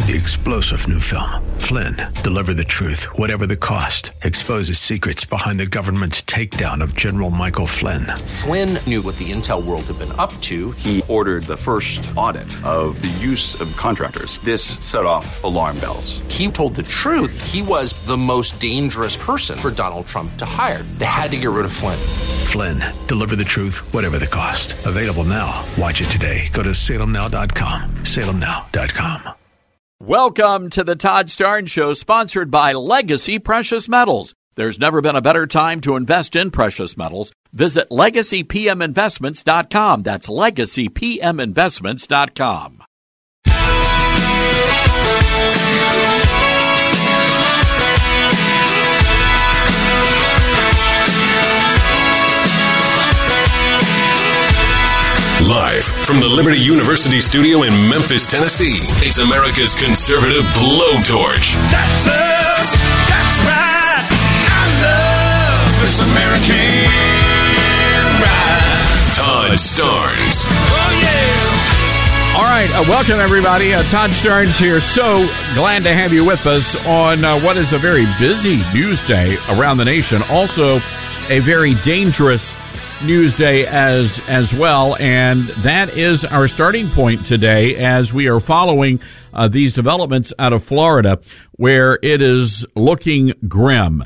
the explosive new film, Flynn, Deliver the Truth, Whatever the Cost, exposes secrets behind the government's takedown of General Michael Flynn. Flynn knew what the intel world had been up to. He ordered the first audit of the use of contractors. This set off alarm bells. He told the truth. He was the most dangerous person for Donald Trump to hire. They had to get rid of Flynn. Flynn, Deliver the Truth, Whatever the Cost. Available now. Watch it today. Go to salemnow.com. salemnow.com. Welcome to the Todd Starnes Show, sponsored by Legacy Precious Metals. There's never been a better time to invest in precious metals. Visit LegacyPMInvestments.com. That's LegacyPMInvestments.com. Live from the Liberty University studio in Memphis, Tennessee, it's America's conservative blowtorch. That's us. That's right. I love this American ride. Todd Starnes. Oh, yeah. All right. Welcome, everybody. Todd Starnes here. So glad to have you with us on what is a very busy news day around the nation. Also, a very dangerous news day as well, and that is our starting point today as we are following these developments out of Florida, where it is looking grim,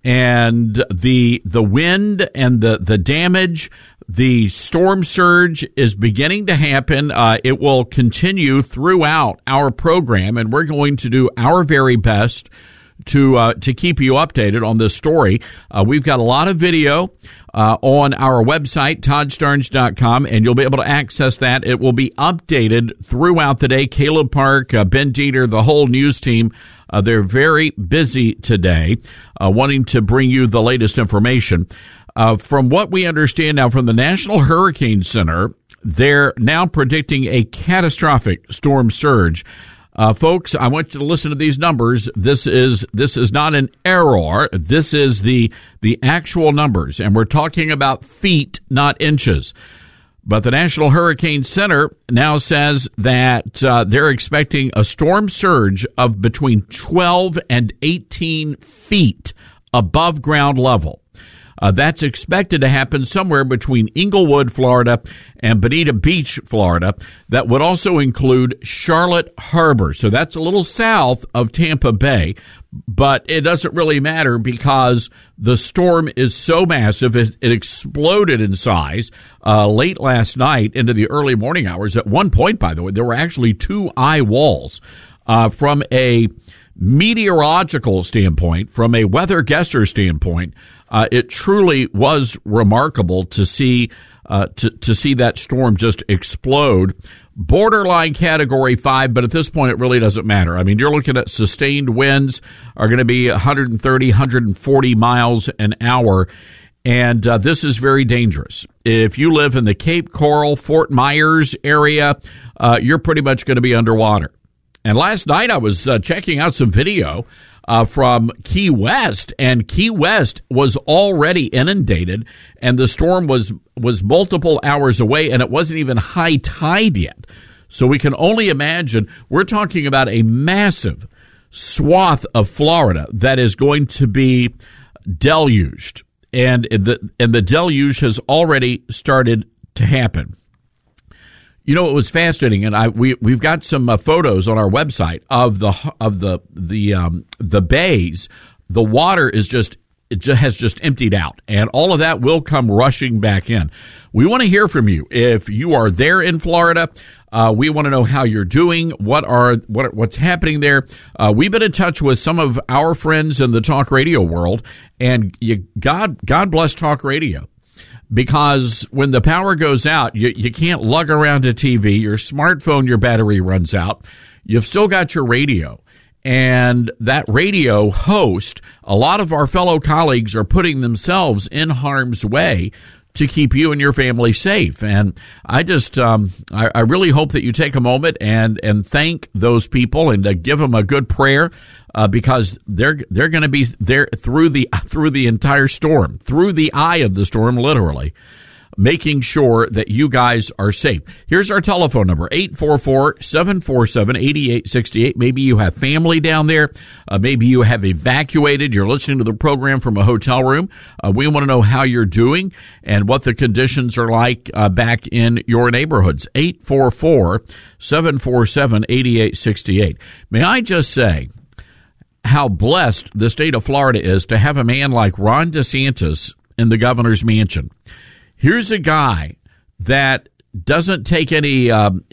and the wind and the damage, the storm surge is beginning to happen. It will continue throughout our program, and we're going to do our very best to keep you updated on this story. We've got a lot of video on our website, ToddStarnes.com, and you'll be able to access that. It will be updated throughout the day. Caleb Park, Ben Dieter, the whole news team, they're very busy today, wanting to bring you the latest information. From what we understand now from the National Hurricane Center, they're now predicting a catastrophic storm surge. Folks, I want you to listen to these numbers. This is not an error. This is the actual numbers, and we're talking about feet, not inches. But the National Hurricane Center now says that they're expecting a storm surge of between 12 and 18 feet above ground level. That's expected to happen somewhere between Inglewood, Florida, and Bonita Beach, Florida. That would also include Charlotte Harbor. So that's a little south of Tampa Bay, but it doesn't really matter because the storm is so massive. It exploded in size late last night into the early morning hours. At one point, by the way, there were actually 2 eye walls. From a meteorological standpoint, from a weather guesser standpoint, it truly was remarkable to see that storm just explode. Borderline Category 5, but at this point it really doesn't matter. I mean, you're looking at sustained winds are going to be 130, 140 miles an hour, and this is very dangerous. If you live in the Cape Coral, Fort Myers area, you're pretty much going to be underwater. And last night I was checking out some video from Key West, and Key West was already inundated, and the storm was multiple hours away, and it wasn't even high tide yet. So we can only imagine. We're talking about a massive swath of Florida that is going to be deluged, and the deluge has already started to happen. You know, it was fascinating, and we've got some photos on our website of the bays. The water has just emptied out, and all of that will come rushing back in. We want to hear from you. If you are there in Florida, we want to know how you're doing. What's happening there? We've been in touch with some of our friends in the talk radio world, and God bless talk radio. Because when the power goes out, you can't lug around a TV, your smartphone, your battery runs out. You've still got your radio. And that radio host, a lot of our fellow colleagues are putting themselves in harm's way to keep you and your family safe. And I just, I really hope that you take a moment and thank those people and give them a good prayer, because they're going to be there through the entire storm, through the eye of the storm, literally. making sure that you guys are safe. Here's our telephone number, 844-747-8868. Maybe you have family down there. Maybe you have evacuated. You're listening to the program from a hotel room. We want to know how you're doing and what the conditions are like back in your neighborhoods. 844-747-8868. May I just say how blessed the state of Florida is to have a man like Ron DeSantis in the governor's mansion. Here's a guy that doesn't take anything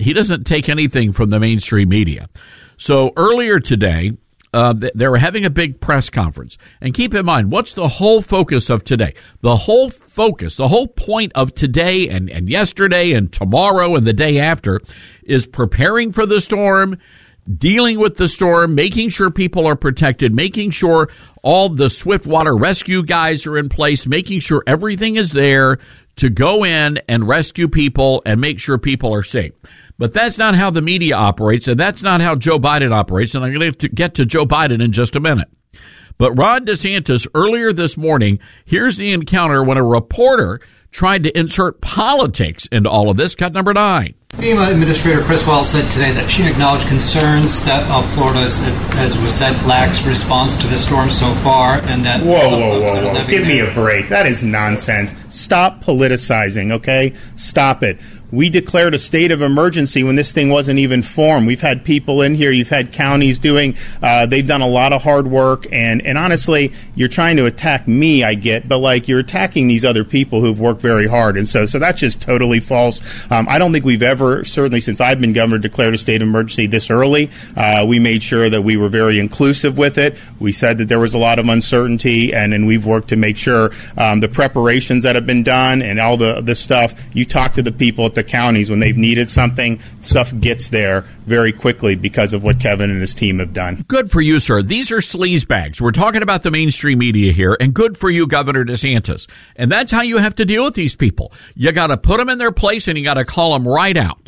from the mainstream media. So earlier today, they were having a big press conference. And keep in mind, what's the whole focus of today? The whole point of today and yesterday and tomorrow and the day after is preparing for the storm, dealing with the storm, making sure people are protected, making sure all the Swiftwater rescue guys are in place, making sure everything is there to go in and rescue people and make sure people are safe. But that's not how the media operates, and that's not how Joe Biden operates, and I'm going to get to Joe Biden in just a minute. But Ron DeSantis, earlier this morning, here's the encounter when a reporter tried to insert politics into all of this. Cut number 9. FEMA Administrator Chris Wells said today that she acknowledged concerns that Florida, as was said, lacks response to the storm so far, and that Whoa. Give me a break. That is nonsense. Stop politicizing, okay? Stop it. We declared a state of emergency when this thing wasn't even formed. We've had people in here. You've had counties doing, they've done a lot of hard work. And honestly, you're trying to attack me, I get, but like you're attacking these other people who've worked very hard. And so that's just totally false. I don't think we've ever, certainly since I've been governor, declared a state of emergency this early. We made sure that we were very inclusive with it. We said that there was a lot of uncertainty, and we've worked to make sure the preparations that have been done and all this stuff, you talk to the people at the counties when they've needed something, stuff gets there very quickly because of what Kevin and his team have done. Good for you, sir. These are sleazebags. We're talking about the mainstream media here, and good for you, Governor DeSantis. And that's how you have to deal with these people. You got to put them in their place, and you got to call them right out.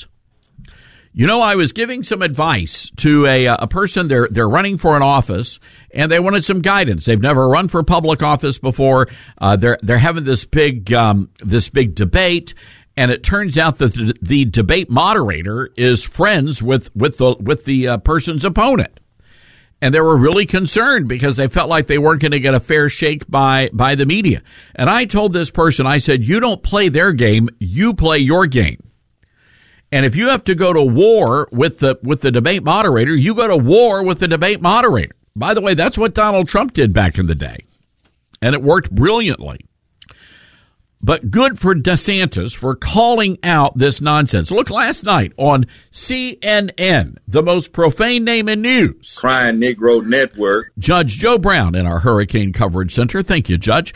You know, I was giving some advice to a person. They're running for an office, and they wanted some guidance. They've never run for public office before. They're having this big debate. And it turns out that the debate moderator is friends with the person's opponent. And they were really concerned because they felt like they weren't going to get a fair shake by the media. And I told this person, I said, you don't play their game, you play your game. And if you have to go to war with the debate moderator, you go to war with the debate moderator. By the way, that's what Donald Trump did back in the day. And it worked brilliantly. But good for DeSantis for calling out this nonsense. Look, last night on CNN, the most profane name in news. Crying Negro Network. Judge Joe Brown in our Hurricane Coverage Center. Thank you, Judge.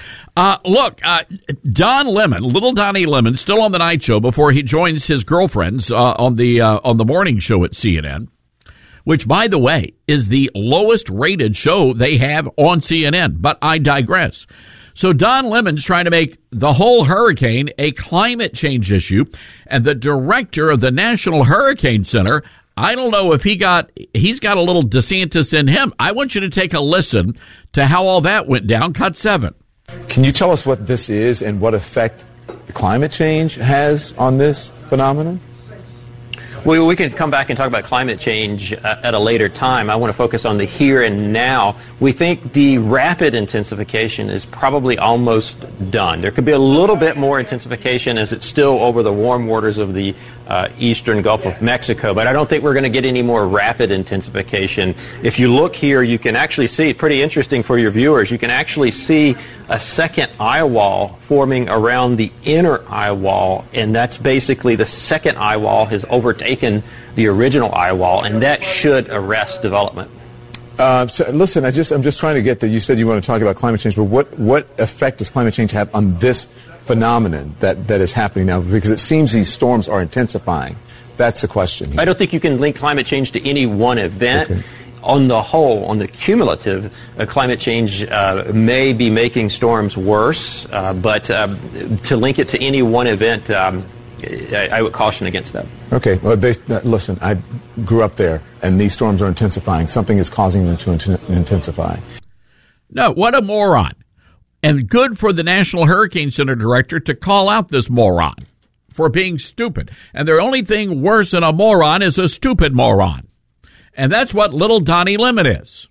Don Lemon, little Donnie Lemon, still on the night show before he joins his girlfriends on the morning show at CNN, which, by the way, is the lowest rated show they have on CNN. But I digress. So Don Lemon's trying to make the whole hurricane a climate change issue, and the director of the National Hurricane Center, I don't know if he's got a little DeSantis in him. I want you to take a listen to how all that went down. Cut 7. Can you tell us what this is and what effect climate change has on this phenomenon? Well, we can come back and talk about climate change at a later time. I want to focus on the here and now. We think the rapid intensification is probably almost done. There could be a little bit more intensification as it's still over the warm waters of the eastern Gulf of Mexico, but I don't think we're going to get any more rapid intensification. If you look here, you can actually see, pretty interesting for your viewers, you can actually see a second eye wall forming around the inner eye wall, and that's basically the second eye wall has overtaken the original eye wall, and that should arrest development. So listen, I'm just trying to get that. You said you want to talk about climate change, but what effect does climate change have on this phenomenon that is happening now? Because it seems these storms are intensifying. That's the question here. I don't think you can link climate change to any one event. Okay. On the whole, on the cumulative, climate change may be making storms worse, but to link it to any one event, I would caution against that. Okay. Well, listen, I grew up there, and these storms are intensifying. Something is causing them to intensify. No, what a moron. And good for the National Hurricane Center director to call out this moron for being stupid. And the only thing worse than a moron is a stupid moron. And that's what little Donnie Lemon is.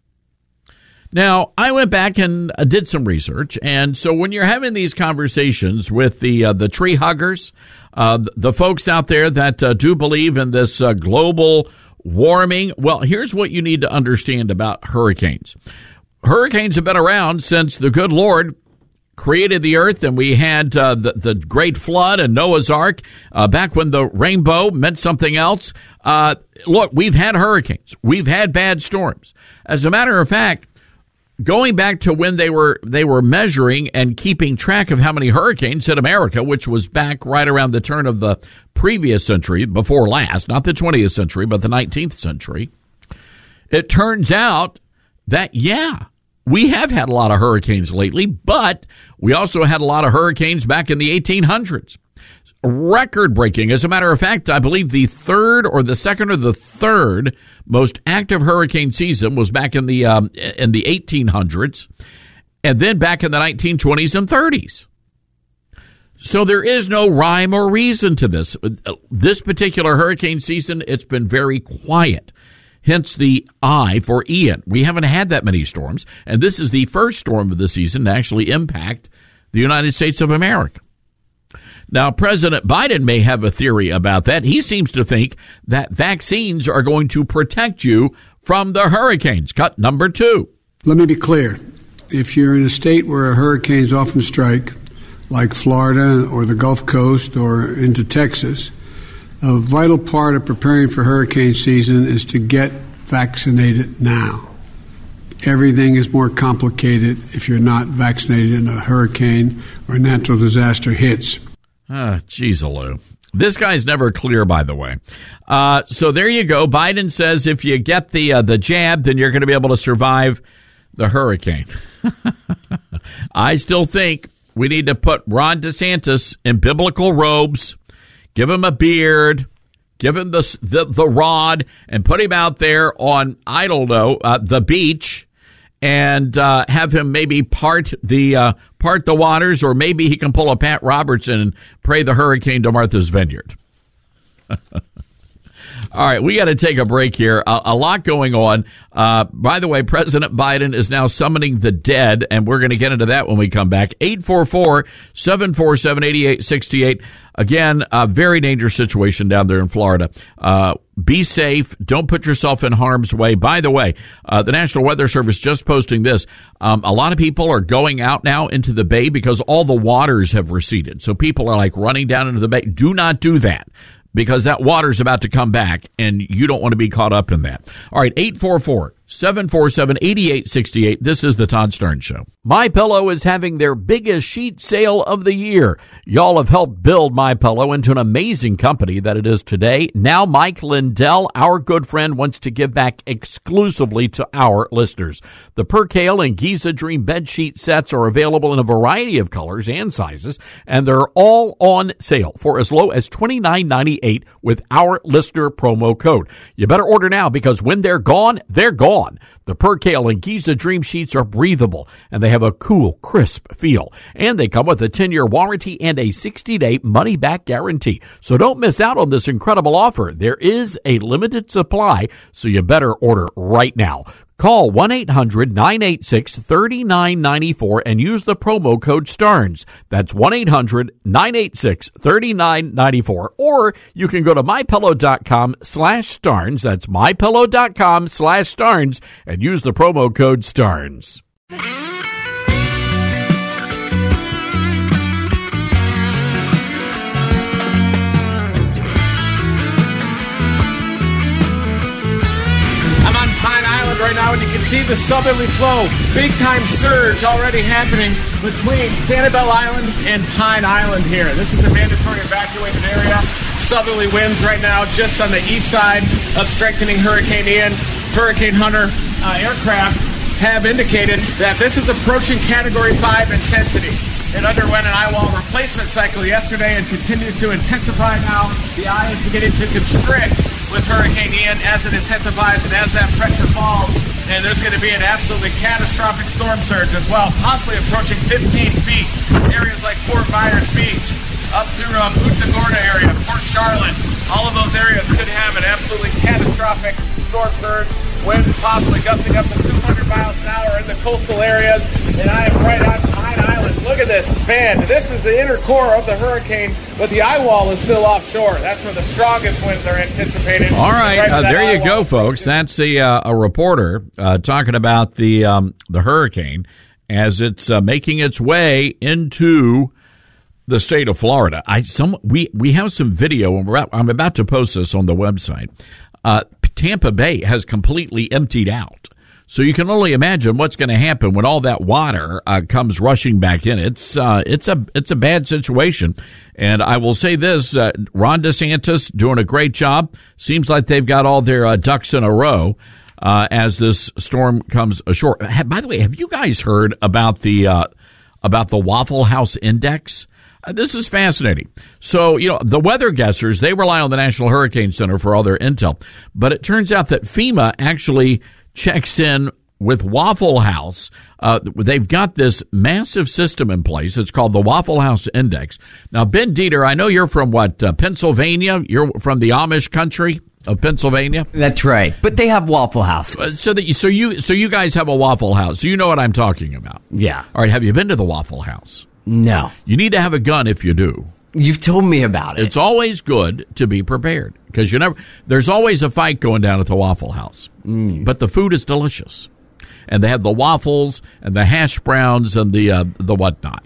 Now, I went back and did some research. And so when you're having these conversations with the tree huggers, the folks out there that do believe in this global warming, well, here's what you need to understand about hurricanes. Hurricanes have been around since the good Lord created the earth, and we had the great flood and Noah's Ark back when the rainbow meant something else. Look, we've had hurricanes. We've had bad storms. As a matter of fact, going back to when they were measuring and keeping track of how many hurricanes hit America, which was back right around the turn of the previous century, before last, not the 20th century, but the 19th century, it turns out that, yeah, we have had a lot of hurricanes lately, but we also had a lot of hurricanes back in the 1800s. Record-breaking. As a matter of fact, I believe the second or the third most active hurricane season was back in the 1800s, and then back in the 1920s and 30s. So there is no rhyme or reason to this. This particular hurricane season, it's been very quiet. Hence the I for Ian. We haven't had that many storms, and this is the first storm of the season to actually impact the United States of America. Now, President Biden may have a theory about that. He seems to think that vaccines are going to protect you from the hurricanes. Cut number 2. Let me be clear. If you're in a state where hurricanes often strike, like Florida or the Gulf Coast or into Texas, a vital part of preparing for hurricane season is to get vaccinated now. Everything is more complicated if you're not vaccinated and a hurricane or natural disaster hits. Geez, Lou. This guy's never clear, by the way. So there you go. Biden says if you get the jab, then you're going to be able to survive the hurricane. I still think we need to put Ron DeSantis in biblical robes, give him a beard, give him the rod, and put him out there on, I don't know, the beach, and have him maybe part the waters, or maybe he can pull a Pat Robertson and pray the hurricane to Martha's Vineyard. All right, we got to take a break here. A lot going on. By the way, President Biden is now summoning the dead, and we're going to get into that when we come back. 844-747-8868. Again, a very dangerous situation down there in Florida. Be safe. Don't put yourself in harm's way. By the way, the National Weather Service just posting this. A lot of people are going out now into the bay because all the waters have receded. So people are like running down into the bay. Do not do that, because that water's about to come back, and you don't want to be caught up in that. All right, 844-747-8868. This is the Todd Stern Show. MyPillow is having their biggest sheet sale of the year. Y'all have helped build MyPillow into an amazing company that it is today. Now Mike Lindell, our good friend, wants to give back exclusively to our listeners. The Percale and Giza Dream bed sheet sets are available in a variety of colors and sizes, and they're all on sale for as low as $29.98 with our listener promo code. You better order now, because when they're gone, they're gone. The Percale and Giza Dream sheets are breathable, and they have a cool, crisp feel. And they come with a 10-year warranty and a 60-day money-back guarantee. So don't miss out on this incredible offer. There is a limited supply, so you better order right now. Call 1-800-986-3994 and use the promo code STEARNS. That's 1-800-986-3994. Or you can go to MyPillow.com/STARNS. That's MyPillow.com/STARNS and use the promo code STARNS. Right now, and you can see the southerly flow. Big time surge already happening between Sanibel Island and Pine Island here. This is a mandatory evacuated area. Southerly winds right now just on the east side of strengthening Hurricane Ian. Hurricane Hunter aircraft have indicated that this is approaching Category 5 intensity. It underwent an eye wall replacement cycle yesterday and continues to intensify now. The eye is beginning to constrict with Hurricane Ian as it intensifies, and as that pressure falls, and there's going to be an absolutely catastrophic storm surge as well, possibly approaching 15 feet. Areas like Fort Myers Beach, up through Punta Gorda area, Port Charlotte, all of those areas could have an absolutely catastrophic storm surge. Winds possibly gusting up to 200 miles an hour in the coastal areas. And I am right on Pine Island. Look at this band. This is the inner core of the hurricane, but the eye wall is still offshore. That's where the strongest winds are anticipated. All right, there you go, folks. That's a reporter talking about the hurricane as it's making its way into the state of Florida. We have some video, and I'm about to post this on the website. Tampa Bay has completely emptied out. So you can only imagine what's going to happen when all that water comes rushing back in. It's a bad situation. And I will say this, Ron DeSantis doing a great job. Seems like they've got all their ducks in a row as this storm comes ashore. By the way, have you guys heard about the Waffle House Index? This is fascinating. So, the weather guessers, they rely on the National Hurricane Center for all their intel. But it turns out that FEMA actually checks in with Waffle House. They've got this massive system in place. It's called the Waffle House Index. Now, Ben Dieter, I know you're from Pennsylvania? You're from the Amish country of Pennsylvania? That's right. But they have Waffle Houses. So you guys have a Waffle House. So you know what I'm talking about. Yeah. All right. Have you been to the Waffle House? No. You need to have a gun if you do. You've told me about it. It's always good to be prepared because there's always a fight going down at the Waffle House. But the food is delicious. And they have the waffles and the hash browns and the whatnot.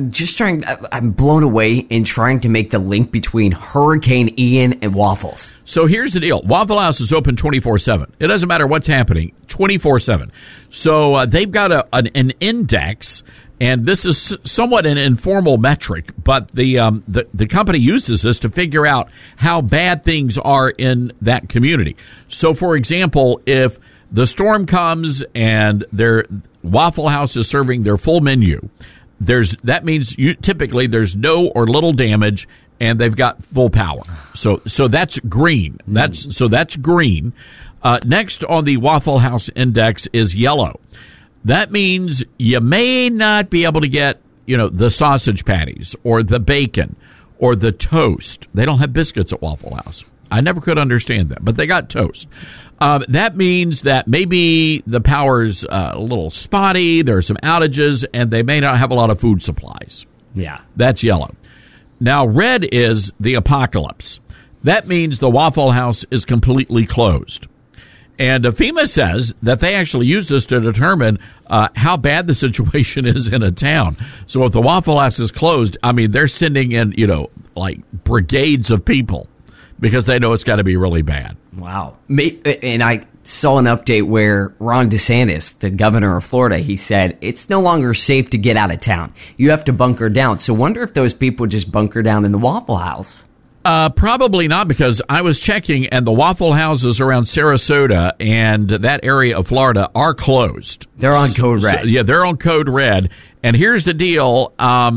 I'm blown away in trying to make the link between Hurricane Ian and waffles. So here's the deal. Waffle House is open 24/7. It doesn't matter what's happening, 24/7. So they've got an index. And this is somewhat an informal metric, but the company uses this to figure out how bad things are in that community. So, for example, if the storm comes and their Waffle House is serving their full menu, that means typically there's no or little damage, and they've got full power. So that's green. That's green. Next on the Waffle House Index is yellow. That means you may not be able to get, the sausage patties or the bacon or the toast. They don't have biscuits at Waffle House. I never could understand that, but they got toast. That means that maybe the power's a little spotty, there are some outages, and they may not have a lot of food supplies. Yeah. That's yellow. Now, red is the apocalypse. That means the Waffle House is completely closed. And FEMA says that they actually use this to determine how bad the situation is in a town. So if the Waffle House is closed, they're sending in, like brigades of people because they know it's got to be really bad. Wow. And I saw an update where Ron DeSantis, the governor of Florida, he said it's no longer safe to get out of town. You have to bunker down. So wonder if those people just bunker down in the Waffle House. Probably not, because I was checking and the Waffle Houses around Sarasota and that area of Florida are closed. They're on code red. So, they're on code red. And here's the deal.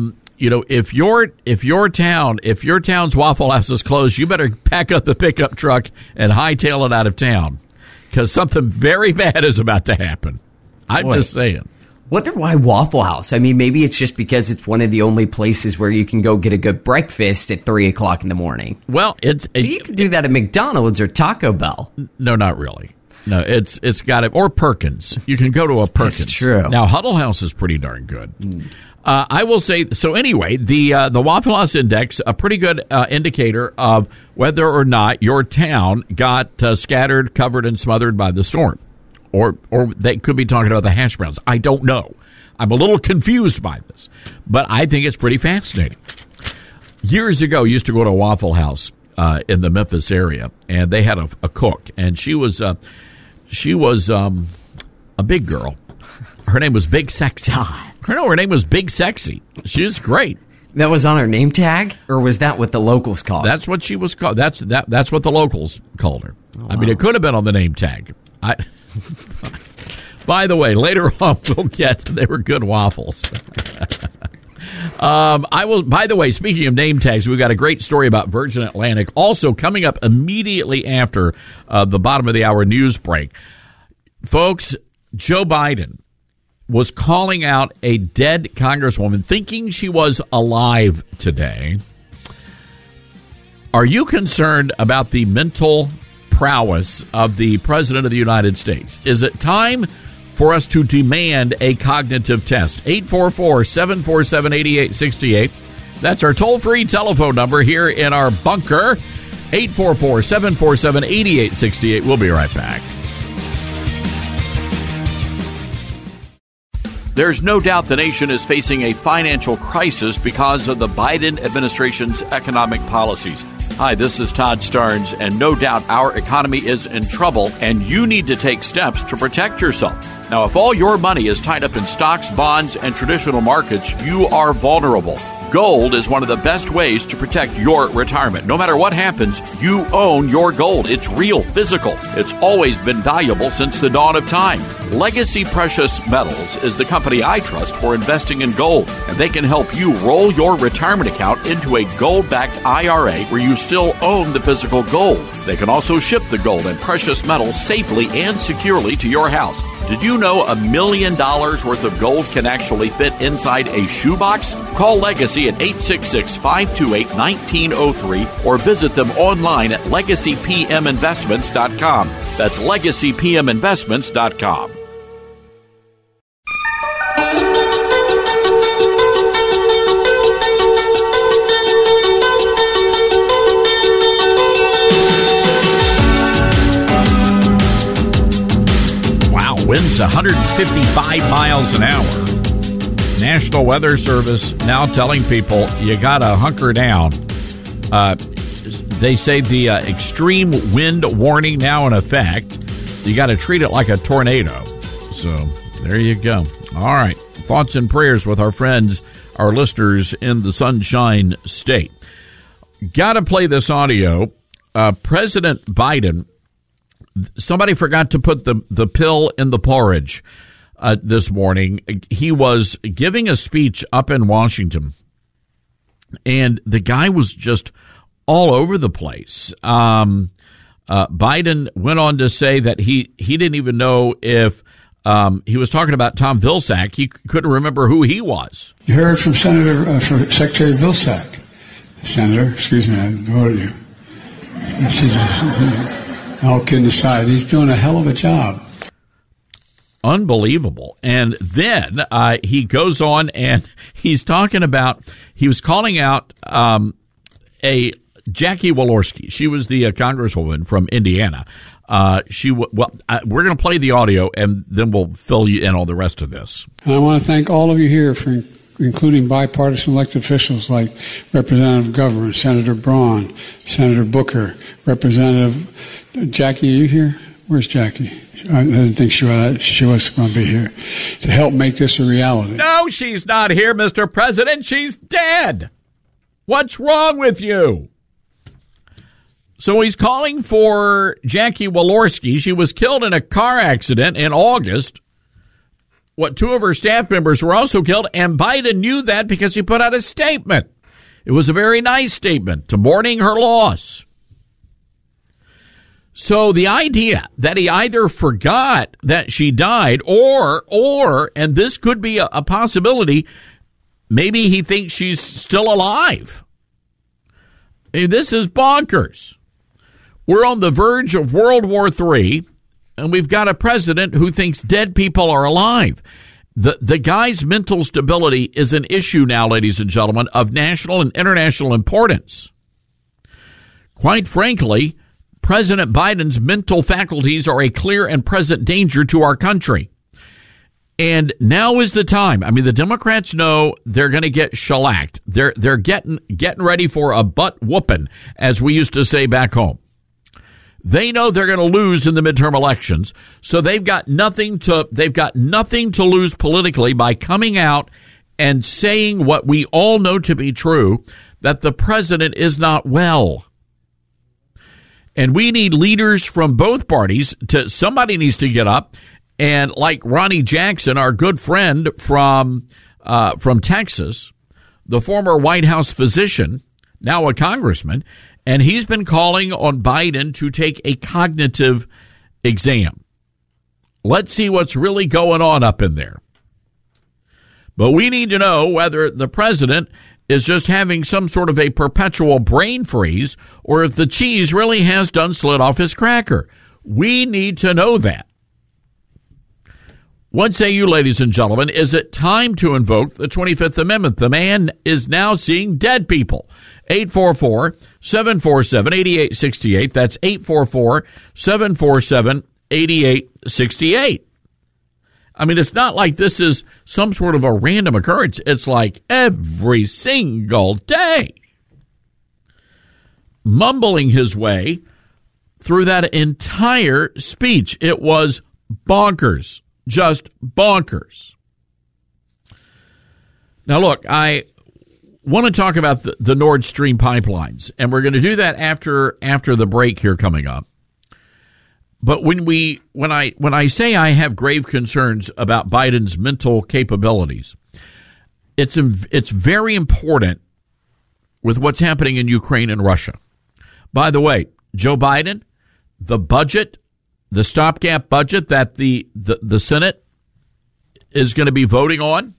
If your town's Waffle House is closed, you better pack up the pickup truck and hightail it out of town because something very bad is about to happen. I'm just saying. Wonder why Waffle House? Maybe it's just because it's one of the only places where you can go get a good breakfast at 3 o'clock in the morning. Well, you can do that at McDonald's or Taco Bell. No, not really. No, it's got it. Or Perkins. You can go to a Perkins. That's true. Now, Huddle House is pretty darn good. I will say, so anyway, the Waffle House Index, a pretty good indicator of whether or not your town got scattered, covered, and smothered by the storm. Or they could be talking about the hash browns. I don't know. I'm a little confused by this. But I think it's pretty fascinating. Years ago, I used to go to a Waffle House in the Memphis area, and they had a cook, and she was a big girl. Her name was Big Sexy. Her name was Big Sexy. She was great. That was on her name tag, or was that what the locals called? That's what she was called. That's what the locals called her. Oh, wow. It could have been on the name tag. By the way, later on they were good waffles. By the way, speaking of name tags, we've got a great story about Virgin Atlantic. Also coming up immediately after the bottom of the hour news break. Folks, Joe Biden was calling out a dead congresswoman, thinking she was alive today. Are you concerned about the mental prowess of the President of the United States? Is it time for us to demand a cognitive test? 844-747-8868. That's our toll-free telephone number here in our bunker. 844-747-8868. We'll be right back. There's no doubt the nation is facing a financial crisis because of the Biden administration's economic policies. Hi, this is Todd Starnes, and no doubt our economy is in trouble, and you need to take steps to protect yourself. Now, if all your money is tied up in stocks, bonds, and traditional markets, you are vulnerable. Gold is one of the best ways to protect your retirement. No matter what happens, you own your gold. It's real, physical. It's always been valuable since the dawn of time. Legacy Precious Metals is the company I trust for investing in gold, and they can help you roll your retirement account into a gold-backed IRA where you still own the physical gold. They can also ship the gold and precious metals safely and securely to your house. Did you know $1 million worth of gold can actually fit inside a shoebox? Call Legacy at 866-528-1903 or visit them online at legacypminvestments.com. That's legacypminvestments.com. Winds 155 miles an hour. National Weather Service now telling people you got to hunker down. They say the extreme wind warning now in effect. You got to treat it like a tornado. So there you go. All right. Thoughts and prayers with our friends, our listeners in the Sunshine State. Got to play this audio. President Biden. Somebody forgot to put the pill in the porridge this morning. He was giving a speech up in Washington, and the guy was just all over the place. Biden went on to say that he didn't even know if he was talking about Tom Vilsack. He couldn't remember who he was. You heard from Secretary Vilsack. Senator, excuse me, I voted you. All kidding aside, he's doing a hell of a job. Unbelievable. And then he goes on and he's talking about, he was calling out a Jackie Walorski. She was the congresswoman from Indiana. We're going to play the audio and then we'll fill you in on the rest of this. And I want to thank all of you here for including bipartisan elected officials like Representative Governor, Senator Braun, Senator Booker, Representative Jackie. Are you here? Where's Jackie? I didn't think she was going to be here to help make this a reality. No, she's not here, Mr. President. She's dead. What's wrong with you? So he's calling for Jackie Walorski. She was killed in a car accident in August. Two of her staff members were also killed, and Biden knew that because he put out a statement. It was a very nice statement to mourning her loss. So the idea that he either forgot that she died or, and this could be a possibility, maybe he thinks she's still alive. This is bonkers. We're on the verge of World War III, and we've got a president who thinks dead people are alive. The guy's mental stability is an issue now, ladies and gentlemen, of national and international importance. Quite frankly, President Biden's mental faculties are a clear and present danger to our country. And now is the time. I mean, the Democrats know they're going to get shellacked. They're getting ready for a butt whooping, as we used to say back home. They know they're going to lose in the midterm elections, so they've got nothing to lose politically by coming out and saying what we all know to be true, that the president is not well. And we need leaders from both parties somebody needs to get up and, like Ronnie Jackson, our good friend from Texas, the former White House physician, now a congressman, and he's been calling on Biden to take a cognitive exam. Let's see what's really going on up in there. But we need to know whether the president is just having some sort of a perpetual brain freeze or if the cheese really has done slid off his cracker. We need to know that. What say you, ladies and gentlemen? Is it time to invoke the 25th Amendment? The man is now seeing dead people. 844-747-8868. That's 844-747-8868. I mean, it's not like this is some sort of a random occurrence. It's like every single day. Mumbling his way through that entire speech. It was bonkers. Just bonkers. Now, look, I want to talk about the Nord Stream pipelines, and we're going to do that after the break here coming up. But when I say I have grave concerns about Biden's mental capabilities, it's very important with what's happening in Ukraine and Russia. By the way, Joe Biden, the budget, the stopgap budget that the Senate is going to be voting on,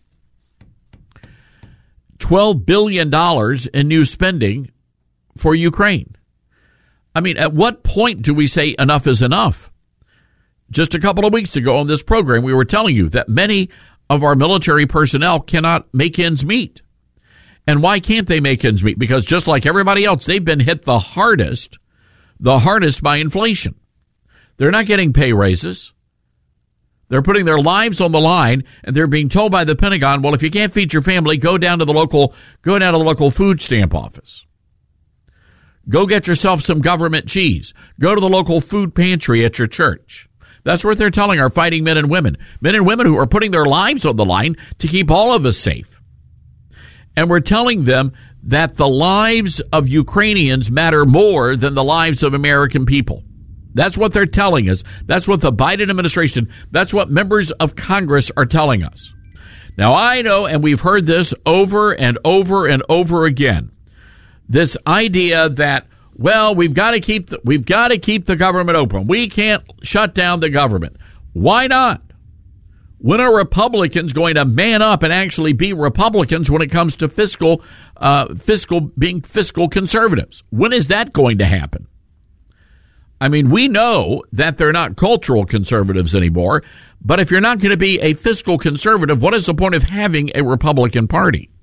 $12 billion in new spending for Ukraine. I mean, at what point do we say enough is enough? Just a couple of weeks ago on this program, we were telling you that many of our military personnel cannot make ends meet. And why can't they make ends meet? Because just like everybody else, they've been hit the hardest by inflation. They're not getting pay raises. They're putting their lives on the line, and they're being told by the Pentagon, well, if you can't feed your family, go down to the local food stamp office. Go get yourself some government cheese. Go to the local food pantry at your church. That's what they're telling our fighting men and women who are putting their lives on the line to keep all of us safe. And we're telling them that the lives of Ukrainians matter more than the lives of American people. That's what they're telling us. That's what the Biden administration, that's what members of Congress are telling us. Now, I know, and we've heard this over and over and over again, this idea that, well, we've got to keep the government open. We can't shut down the government. Why not? When are Republicans going to man up and actually be Republicans when it comes to being fiscal conservatives? When is that going to happen? I mean, we know that they're not cultural conservatives anymore, but if you're not going to be a fiscal conservative, what is the point of having a Republican Party?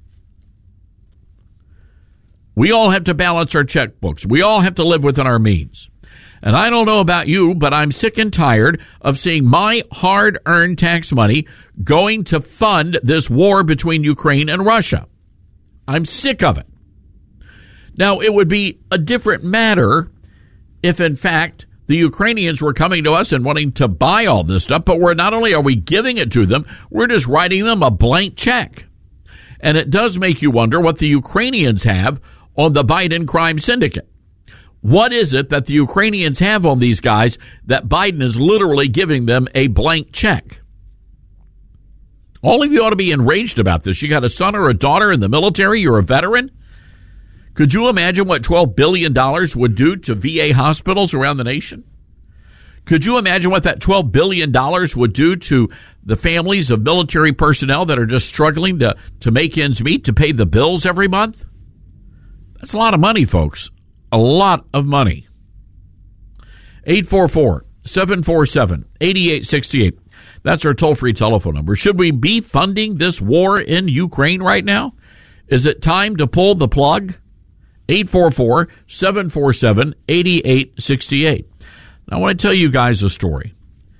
We all have to balance our checkbooks. We all have to live within our means. And I don't know about you, but I'm sick and tired of seeing my hard-earned tax money going to fund this war between Ukraine and Russia. I'm sick of it. Now, it would be a different matter if, in fact, the Ukrainians were coming to us and wanting to buy all this stuff, but not only are we giving it to them, we're just writing them a blank check. And it does make you wonder what the Ukrainians have on the Biden crime syndicate. What is it that the Ukrainians have on these guys that Biden is literally giving them a blank check? All of you ought to be enraged about this. You got a son or a daughter in the military, you're a veteran. Could you imagine what $12 billion would do to VA hospitals around the nation? Could you imagine what that $12 billion would do to the families of military personnel that are just struggling to make ends meet, to pay the bills every month? That's a lot of money, folks. A lot of money. 844-747-8868. That's our toll-free telephone number. Should we be funding this war in Ukraine right now? Is it time to pull the plug? 844-747-8868. Now, I want to tell you guys a story.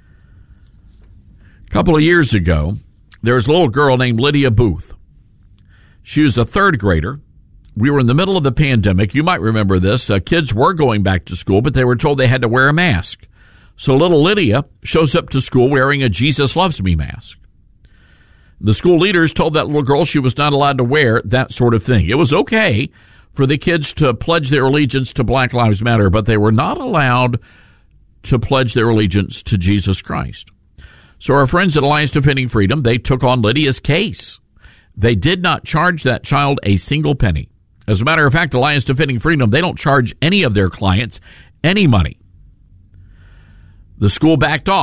A couple of years ago, there was a little girl named Lydia Booth. She was a third grader. We were in the middle of the pandemic. You might remember this. Kids were going back to school, but they were told they had to wear a mask. So little Lydia shows up to school wearing a Jesus Loves Me mask. The school leaders told that little girl she was not allowed to wear that sort of thing. It was okay for the kids to pledge their allegiance to Black Lives Matter, but they were not allowed to pledge their allegiance to Jesus Christ. So our friends at Alliance Defending Freedom, they took on Lydia's case. They did not charge that child a single penny. As a matter of fact, Alliance Defending Freedom, they don't charge any of their clients any money. The school backed off.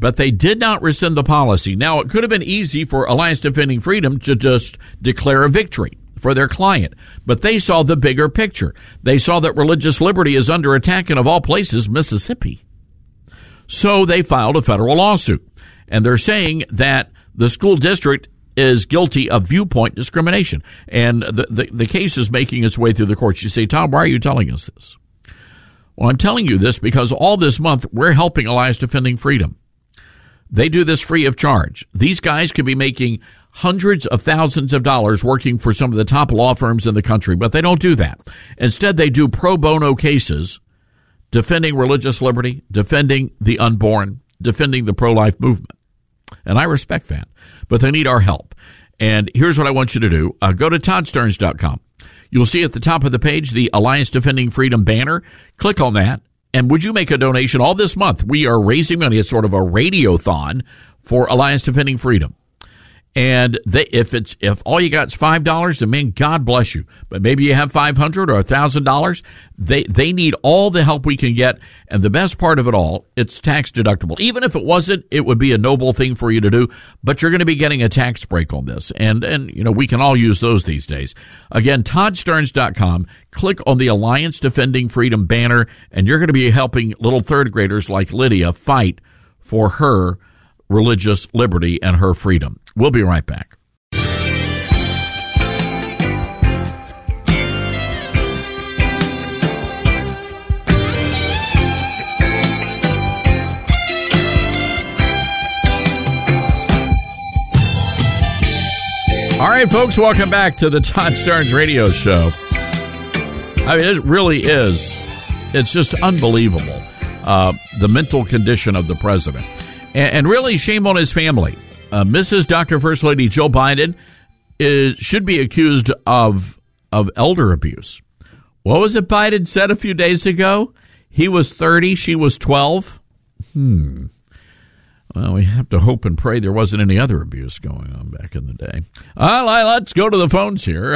but they did not rescind the policy. Now, it could have been easy for Alliance Defending Freedom to just declare a victory for their client, but they saw the bigger picture. They saw that religious liberty is under attack in, of all places, Mississippi. So they filed a federal lawsuit, and they're saying that the school district is guilty of viewpoint discrimination, and the case is making its way through the courts. You say, Tom, why are you telling us this? Well, I'm telling you this because all this month we're helping Alliance Defending Freedom. They do this free of charge. These guys could be making hundreds of thousands of dollars working for some of the top law firms in the country, but they don't do that. Instead, they do pro bono cases defending religious liberty, defending the unborn, defending the pro-life movement. And I respect that, but they need our help. And here's what I want you to do. Go to ToddStearns.com. You'll see at the top of the page the Alliance Defending Freedom banner. Click on that. And would you make a donation? All this month, we are raising money. It's sort of a radiothon for Alliance Defending Freedom. And if all you got is $5, then man, God bless you. But maybe you have $500 or $1,000. They need all the help we can get. And the best part of it all, it's tax deductible. Even if it wasn't, it would be a noble thing for you to do. But you're going to be getting a tax break on this. And you know, we can all use those these days. Again, ToddStearns.com. Click on the Alliance Defending Freedom banner, and you're going to be helping little third graders like Lydia fight for her religious liberty and her freedom. We'll be right back. All right, folks, welcome back to the Todd Starnes Radio Show. I mean, it really is. It's just unbelievable, the mental condition of the president. And really, shame on his family. Mrs. Dr. First Lady Jill Biden should be accused of elder abuse. What was it Biden said a few days ago? He was 30, she was 12. Well, we have to hope and pray there wasn't any other abuse going on back in the day. Let's go to the phones here.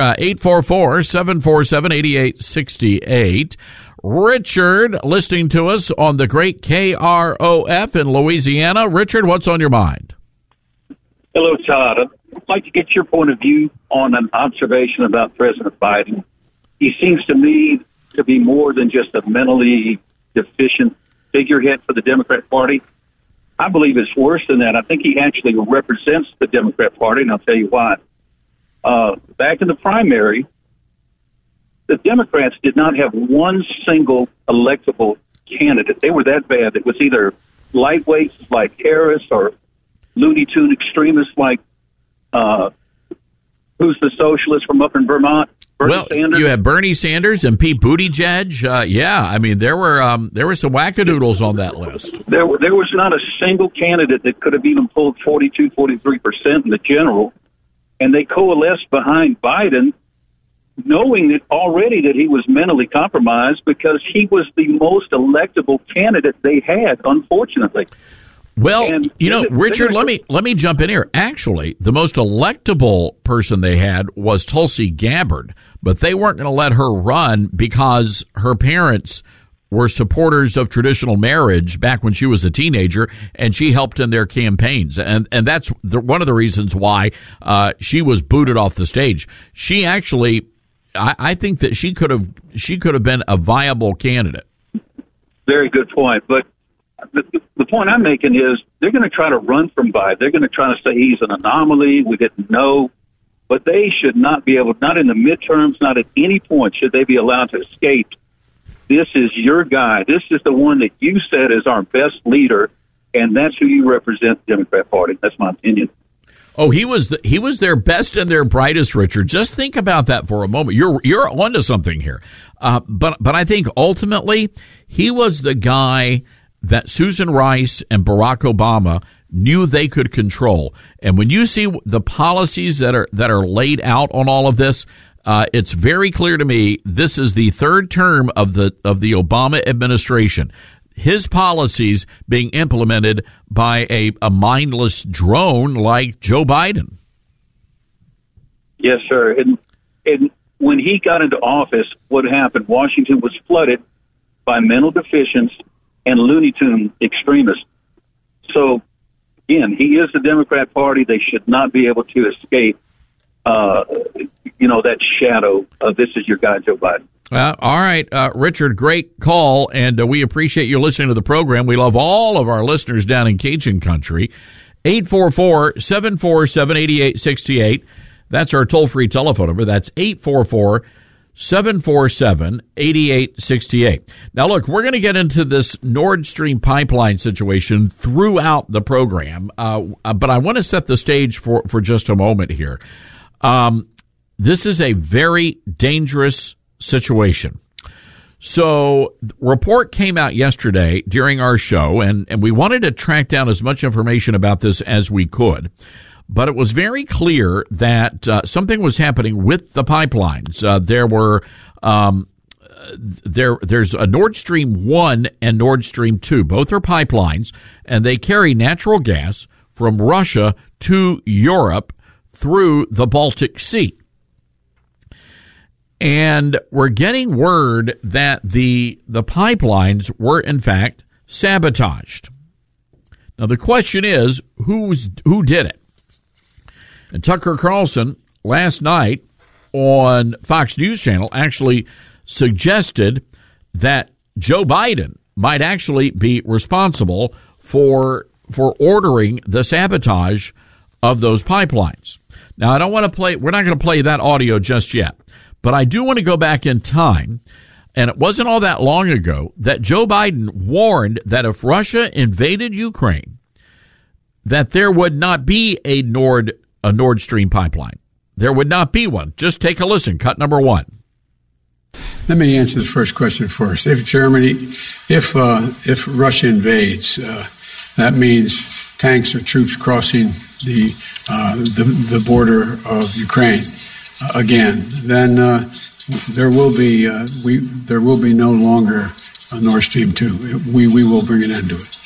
844-747-8868. Richard, listening to us on the great KROF in Louisiana. Richard, what's on your mind? Hello, Todd. I'd like to get your point of view on an observation about President Biden. He seems to me to be more than just a mentally deficient figurehead for the Democrat Party. I believe it's worse than that. I think he actually represents the Democrat Party, and I'll tell you why. Back in the primary, the Democrats did not have one single electable candidate. They were that bad. It was either lightweights like Harris or Looney Tune extremists like, who's the socialist from up in Vermont? Bernie Sanders. You have Bernie Sanders and Pete Buttigieg. Yeah, I mean, there were some wackadoodles on that list. There was not a single candidate that could have even pulled 42, 43% in the general, and they coalesced behind Biden, knowing that already that he was mentally compromised because he was the most electable candidate they had, unfortunately. Well, Richard, let me jump in here. Actually, the most electable person they had was Tulsi Gabbard, but they weren't going to let her run because her parents were supporters of traditional marriage back when she was a teenager, and she helped in their campaigns. And that's one of the reasons why she was booted off the stage. She actually, I think that she could have been a viable candidate. Very good point. But the point I'm making is they're going to try to run from Biden. They're going to try to say he's an anomaly. We didn't know. But they should not be able, not in the midterms, not at any point should they be allowed to escape. This is your guy. This is the one that you said is our best leader, and that's who you represent the Democrat Party. That's my opinion. Oh, he was their best and their brightest, Richard. Just think about that for a moment. You're onto something here. But I think ultimately he was the guy that Susan Rice and Barack Obama knew they could control. And when you see the policies that are laid out on all of this, it's very clear to me this is the third term of the Obama administration. His policies being implemented by a mindless drone like Joe Biden. Yes, sir. And when he got into office, what happened? Washington was flooded by mental deficients and Looney Tune extremists. So again, he is the Democrat Party. They should not be able to escape, that shadow of this is your guy, Joe Biden. All right, Richard, great call, and we appreciate you listening to the program. We love all of our listeners down in Cajun country. 844-747-8868. That's our toll-free telephone number. That's 844-747-8868. Now, look, we're going to get into this Nord Stream pipeline situation throughout the program, but I want to set the stage for just a moment here. This is a very dangerous situation. So, report came out yesterday during our show, and we wanted to track down as much information about this as we could. But it was very clear that something was happening with the pipelines. There's a Nord Stream 1 and Nord Stream 2. Both are pipelines, and they carry natural gas from Russia to Europe through the Baltic Sea. And we're getting word that the pipelines were, in fact, sabotaged. Now, the question is, who did it? And Tucker Carlson last night on Fox News Channel actually suggested that Joe Biden might actually be responsible for ordering the sabotage of those pipelines. Now, I don't want to play, we're not going to play that audio just yet, but I do want to go back in time. And it wasn't all that long ago that Joe Biden warned that if Russia invaded Ukraine, that there would not be a Nord Stream pipeline. There would not be one. Just take a listen. Cut number one. Let me answer the first question first. If Russia invades, that means tanks or troops crossing the border of Ukraine again. Then there will be no longer a Nord Stream 2. We will bring an end to it.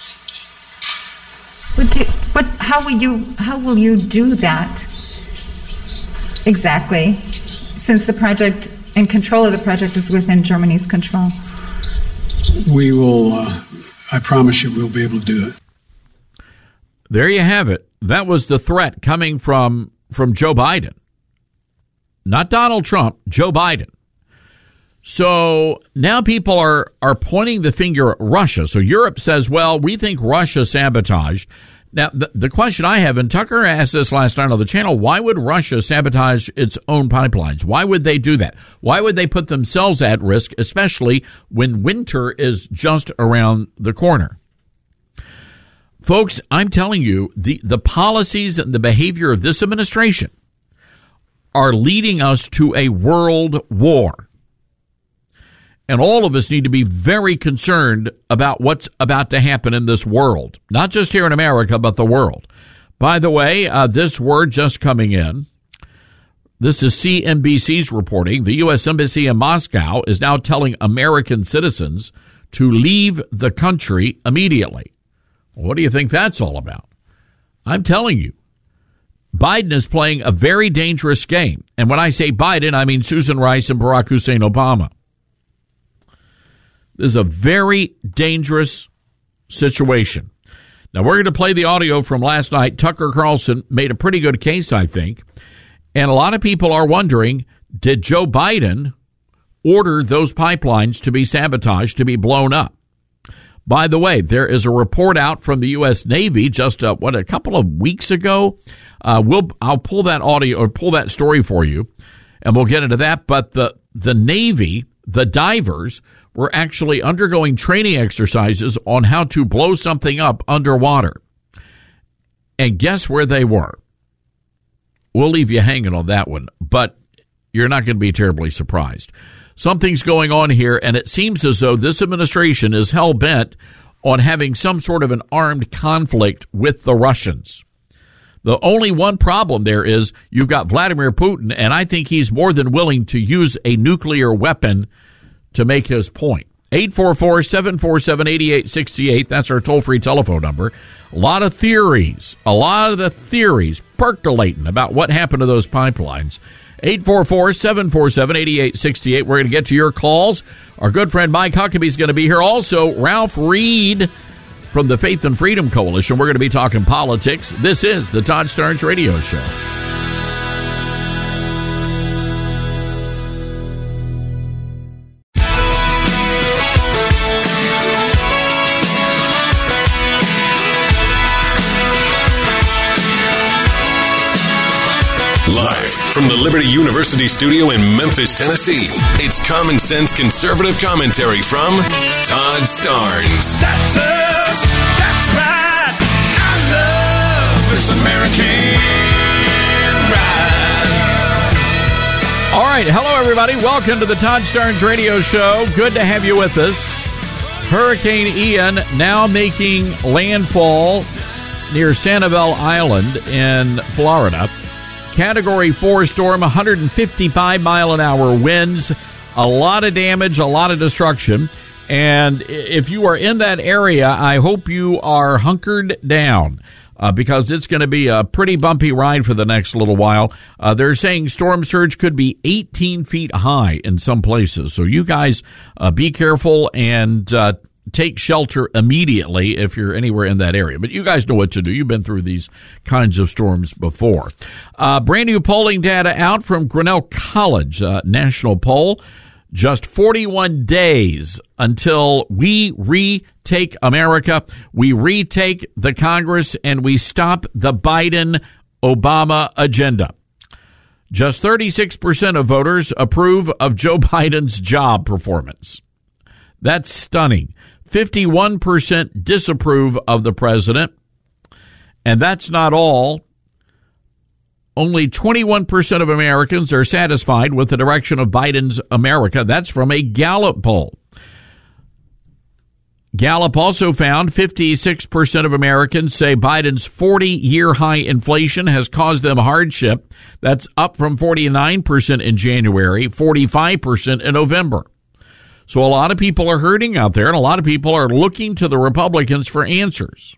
How will you do that exactly, since the project and control of the project is within Germany's control? We will, I promise you, we'll be able to do it. There you have it. That was the threat coming from Joe Biden. Not Donald Trump, Joe Biden. So now people are pointing the finger at Russia. So Europe says, well, we think Russia sabotaged. Now, the question I have, and Tucker asked this last night on the channel, why would Russia sabotage its own pipelines? Why would they do that? Why would they put themselves at risk, especially when winter is just around the corner? Folks, I'm telling you, the policies and the behavior of this administration are leading us to a world war. And all of us need to be very concerned about what's about to happen in this world, not just here in America, but the world. By the way, this word just coming in. This is CNBC's reporting. The U.S. Embassy in Moscow is now telling American citizens to leave the country immediately. What do you think that's all about? I'm telling you, Biden is playing a very dangerous game. And when I say Biden, I mean Susan Rice and Barack Hussein Obama. This is a very dangerous situation. Now, we're going to play the audio from last night. Tucker Carlson made a pretty good case, I think. And a lot of people are wondering, did Joe Biden order those pipelines to be sabotaged, to be blown up? By the way, there is a report out from the U.S. Navy just, a couple of weeks ago. I'll pull that audio or pull that story for you, and we'll get into that. But the Navy, the divers, were actually undergoing training exercises on how to blow something up underwater. And guess where they were? We'll leave you hanging on that one, but you're not going to be terribly surprised. Something's going on here, and it seems as though this administration is hell-bent on having some sort of an armed conflict with the Russians. The only one problem there is you've got Vladimir Putin, and I think he's more than willing to use a nuclear weapon to make his point. 844-747-8868. That's our toll-free telephone number. A lot of the theories percolating about what happened to those pipelines. 844-747-8868. We're going to get to your calls. Our good friend Mike Huckabee is going to be here. Also, Ralph Reed from the Faith and Freedom Coalition. We're going to be talking politics. This is the Todd Starnes Radio Show. Live from the Liberty University studio in Memphis, Tennessee, it's Common Sense Conservative Commentary from Todd Starnes. That's us. That's right. I love this American ride. All right. Hello, everybody. Welcome to the Todd Starnes Radio Show. Good to have you with us. Hurricane Ian now making landfall near Sanibel Island in Florida. Category 4 storm, 155-mile-an-hour winds, a lot of damage, a lot of destruction. And if you are in that area, I hope you are hunkered down because it's going to be a pretty bumpy ride for the next little while. They're saying storm surge could be 18 feet high in some places. So you guys be careful and take shelter immediately if you're anywhere in that area. But you guys know what to do. You've been through these kinds of storms before. Brand new polling data out from Grinnell College, national poll. Just 41 days until we retake America, we retake the Congress, and we stop the Biden-Obama agenda. Just 36% of voters approve of Joe Biden's job performance. That's stunning. 51% disapprove of the president. And that's not all. Only 21% of Americans are satisfied with the direction of Biden's America. That's from a Gallup poll. Gallup also found 56% of Americans say Biden's 40-year high inflation has caused them hardship. That's up from 49% in January, 45% in November. So a lot of people are hurting out there, and a lot of people are looking to the Republicans for answers.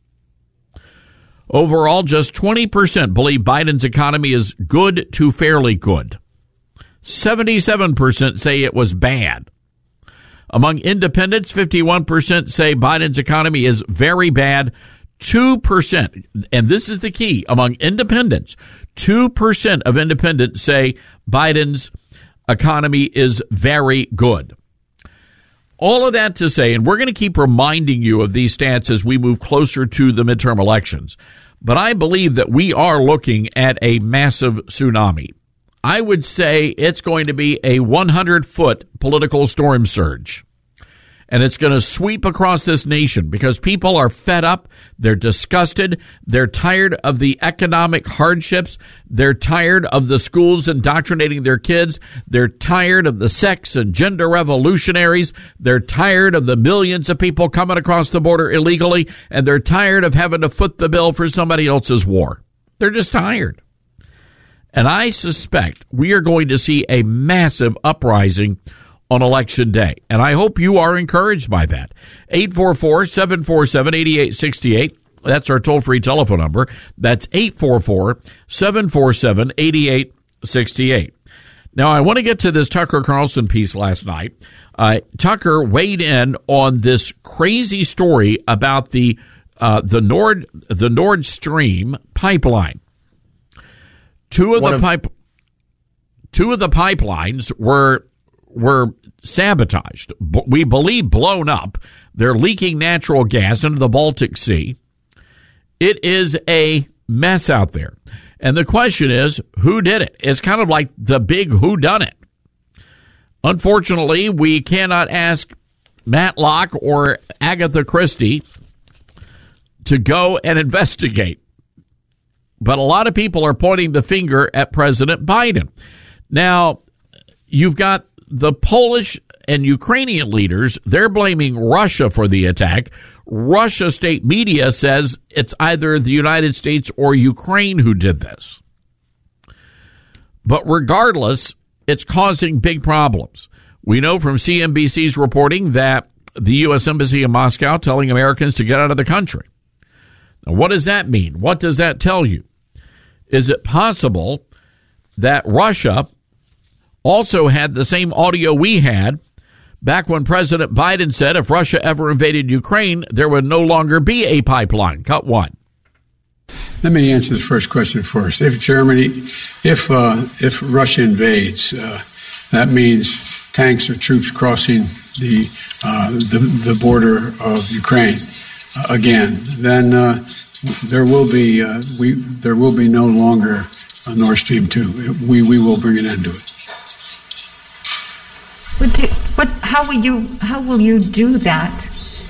Overall, just 20% believe Biden's economy is good to fairly good. 77% say it was bad. Among independents, 51% say Biden's economy is very bad. 2%, and this is the key, among independents, 2% of independents say Biden's economy is very good. All of that to say, and we're going to keep reminding you of these stats as we move closer to the midterm elections, but I believe that we are looking at a massive tsunami. I would say it's going to be a 100-foot political storm surge. And it's going to sweep across this nation because people are fed up. They're disgusted. They're tired of the economic hardships. They're tired of the schools indoctrinating their kids. They're tired of the sex and gender revolutionaries. They're tired of the millions of people coming across the border illegally. And they're tired of having to foot the bill for somebody else's war. They're just tired. And I suspect we are going to see a massive uprising on Election Day. And I hope you are encouraged by that. 844-747-8868. That's our toll-free telephone number. That's 844-747-8868. Now, I want to get to this Tucker Carlson piece last night. Tucker weighed in on this crazy story about the Nord Stream pipeline. Two of the pipelines were sabotaged. We believe blown up. They're leaking natural gas into the Baltic Sea. It is a mess out there. And the question is, who did it? It's kind of like the big whodunit. Unfortunately, we cannot ask Matlock or Agatha Christie to go and investigate. But a lot of people are pointing the finger at President Biden. Now, you've got the Polish and Ukrainian leaders. They're blaming Russia for the attack. Russia state media says it's either the United States or Ukraine who did this. But regardless, it's causing big problems. We know from CNBC's reporting that the U.S. Embassy in Moscow telling Americans to get out of the country. Now, what does that mean? What does that tell you? Is it possible that Russia also had the same audio we had back when President Biden said if Russia ever invaded Ukraine, there would no longer be a pipeline. Cut one. Let me answer the first question first. If Russia invades, that means tanks or troops crossing the border of Ukraine again. Then there will be no longer a Nord Stream 2. We will bring an end to it. How will you do that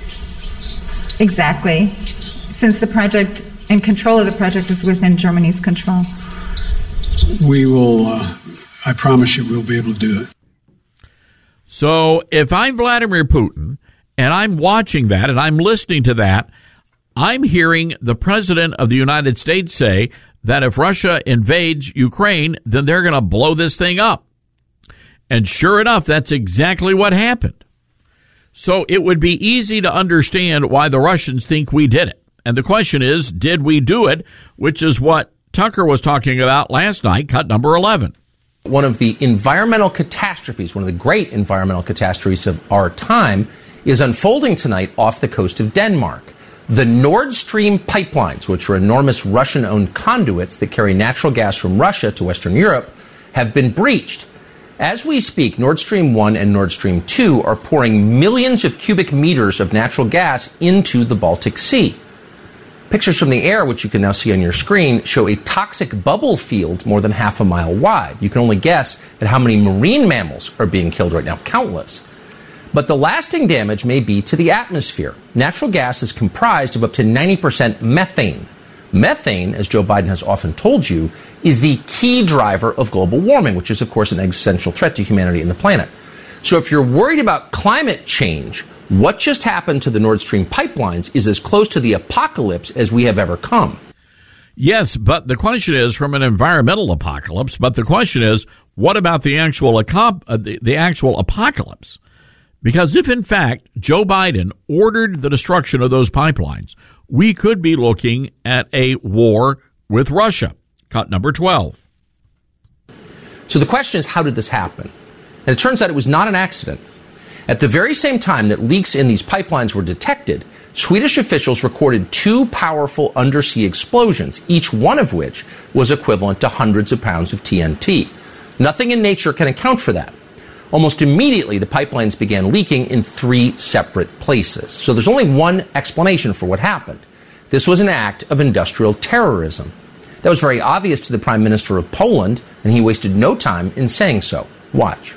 exactly? Since the project and control of the project is within Germany's control. We will. I promise you, we'll be able to do it. So if I'm Vladimir Putin and I'm watching that and I'm listening to that, I'm hearing the president of the United States say that if Russia invades Ukraine, then they're going to blow this thing up. And sure enough, that's exactly what happened. So it would be easy to understand why the Russians think we did it. And the question is, did we do it? Which is what Tucker was talking about last night, cut number 11. One of the environmental catastrophes, one of the great environmental catastrophes of our time, is unfolding tonight off the coast of Denmark. The Nord Stream pipelines, which are enormous Russian-owned conduits that carry natural gas from Russia to Western Europe, have been breached. As we speak, Nord Stream 1 and Nord Stream 2 are pouring millions of cubic meters of natural gas into the Baltic Sea. Pictures from the air, which you can now see on your screen, show a toxic bubble field more than half a mile wide. You can only guess at how many marine mammals are being killed right now. Countless. But the lasting damage may be to the atmosphere. Natural gas is comprised of up to 90% methane. Methane, as Joe Biden has often told you, is the key driver of global warming, which is, of course, an existential threat to humanity and the planet. So if you're worried about climate change, what just happened to the Nord Stream pipelines is as close to the apocalypse as we have ever come. Yes, but the question is from an environmental apocalypse. But the question is, what about the actual apocalypse? Because if, in fact, Joe Biden ordered the destruction of those pipelines, we could be looking at a war with Russia. Cut number 12. So the question is, how did this happen? And it turns out it was not an accident. At the very same time that leaks in these pipelines were detected, Swedish officials recorded 2 powerful undersea explosions, each one of which was equivalent to hundreds of pounds of TNT. Nothing in nature can account for that. Almost immediately, the pipelines began leaking in 3 separate places. So there's only one explanation for what happened. This was an act of industrial terrorism. That was very obvious to the Prime Minister of Poland, and he wasted no time in saying so. Watch.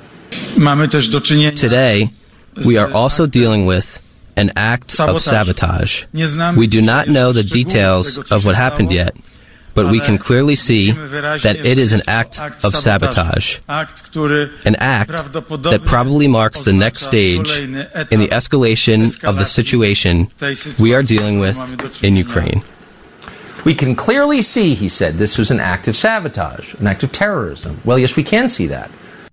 Today, we are also dealing with an act of sabotage. We do not know the details of what happened yet, but we can clearly see that it is an act of sabotage, an act that probably marks the next stage in the escalation of the situation we are dealing with in Ukraine. We can clearly see, he said, this was an act of sabotage, an act of terrorism. Well, yes, we can see that.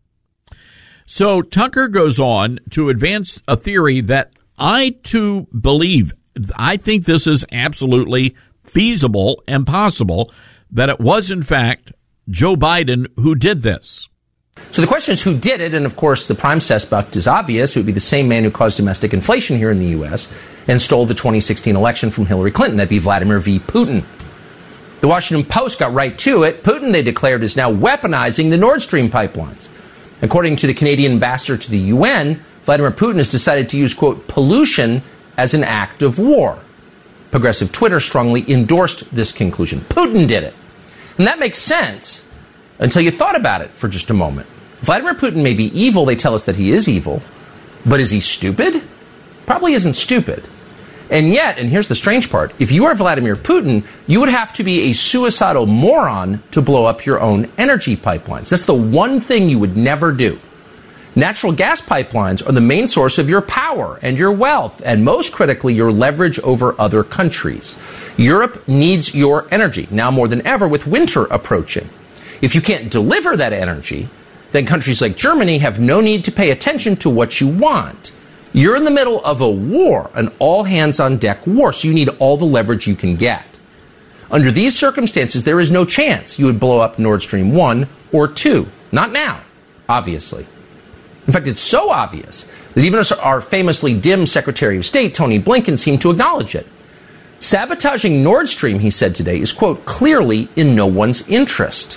So Tucker goes on to advance a theory that I, too, believe. I think this is absolutely feasible and possible, that it was, in fact, Joe Biden who did this. So the question is who did it, and of course the prime suspect is obvious. It would be the same man who caused domestic inflation here in the U.S. and stole the 2016 election from Hillary Clinton. That'd be Vladimir V. Putin. The Washington Post got right to it. Putin, they declared, is now weaponizing the Nord Stream pipelines. According to the Canadian ambassador to the UN, Vladimir Putin has decided to use, quote, pollution as an act of war. Progressive Twitter strongly endorsed this conclusion. Putin did it. And that makes sense until you thought about it for just a moment. Vladimir Putin may be evil. They tell us that he is evil. But is he stupid? Probably isn't stupid. And yet, and here's the strange part, if you are Vladimir Putin, you would have to be a suicidal moron to blow up your own energy pipelines. That's the one thing you would never do. Natural gas pipelines are the main source of your power and your wealth, and most critically, your leverage over other countries. Europe needs your energy, now more than ever with winter approaching. If you can't deliver that energy, then countries like Germany have no need to pay attention to what you want. You're in the middle of a war, an all-hands-on-deck war, so you need all the leverage you can get. Under these circumstances, there is no chance you would blow up Nord Stream 1 or 2. Not now, obviously. In fact, it's so obvious that even our famously dim Secretary of State, Tony Blinken, seemed to acknowledge it. Sabotaging Nord Stream, he said today, is, quote, clearly in no one's interest.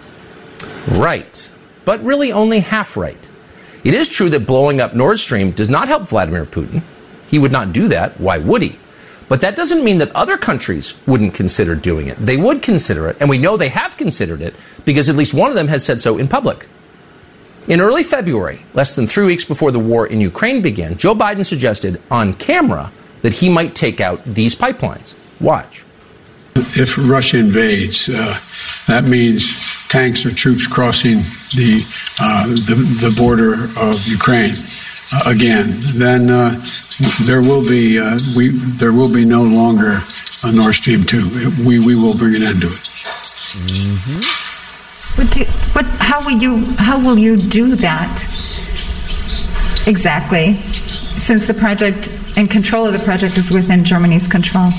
Right, but really only half right. It is true that blowing up Nord Stream does not help Vladimir Putin. He would not do that. Why would he? But that doesn't mean that other countries wouldn't consider doing it. They would consider it, and we know they have considered it because at least one of them has said so in public. In early February, less than 3 weeks before the war in Ukraine began, Joe Biden suggested on camera that he might take out these pipelines. Watch. If Russia invades, that means tanks or troops crossing the border of Ukraine again. Then there will be no longer a Nord Stream 2. We will bring an end to it. Mm-hmm. How will you do that exactly? Since the project and control of the project is within Germany's control.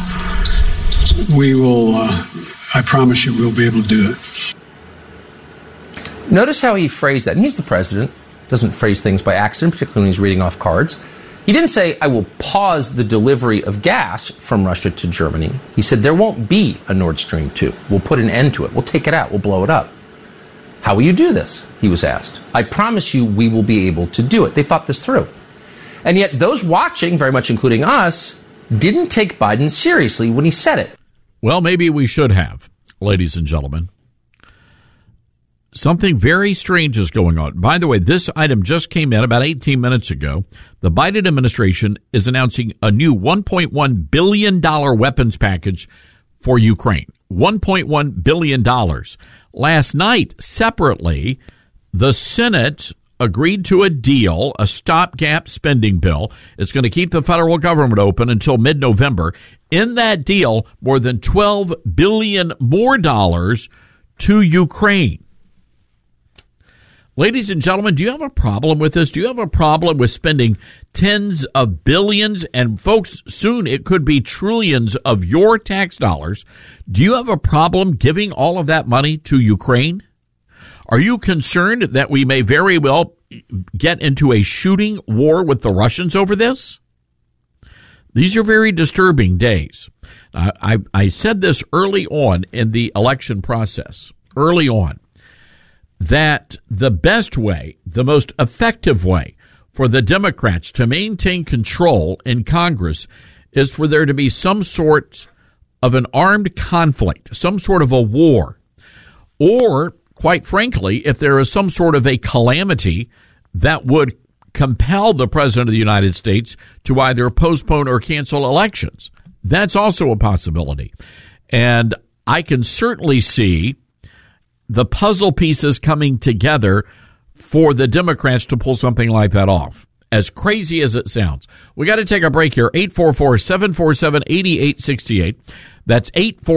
We will. I promise you, we'll be able to do it. Notice how he phrased that. And he's the president. Doesn't phrase things by accident, particularly when he's reading off cards. He didn't say, I will pause the delivery of gas from Russia to Germany. He said, there won't be a Nord Stream 2. We'll put an end to it. We'll take it out. We'll blow it up. How will you do this? He was asked. I promise you we will be able to do it. They thought this through. And yet those watching, very much including us, didn't take Biden seriously when he said it. Well, maybe we should have, ladies and gentlemen. Something very strange is going on. By the way, this item just came in about 18 minutes ago. The Biden administration is announcing a new $1.1 billion weapons package for Ukraine. $1.1 billion. Last night, separately, the Senate agreed to a deal, a stopgap spending bill. It's going to keep the federal government open until mid-November. In that deal, more than $12 billion more dollars to Ukraine. Ladies and gentlemen, do you have a problem with this? Do you have a problem with spending tens of billions, and folks, soon it could be trillions of your tax dollars? Do you have a problem giving all of that money to Ukraine? Are you concerned that we may very well get into a shooting war with the Russians over this? These are very disturbing days. I said this early on in the election process, early on, that the best way, the most effective way for the Democrats to maintain control in Congress is for there to be some sort of an armed conflict, some sort of a war, or, quite frankly, if there is some sort of a calamity that would compel the President of the United States to either postpone or cancel elections. That's also a possibility. And I can certainly see the puzzle pieces coming together for the Democrats to pull something like that off. As crazy as it sounds. We got to take a break here. 844-747-8868. That's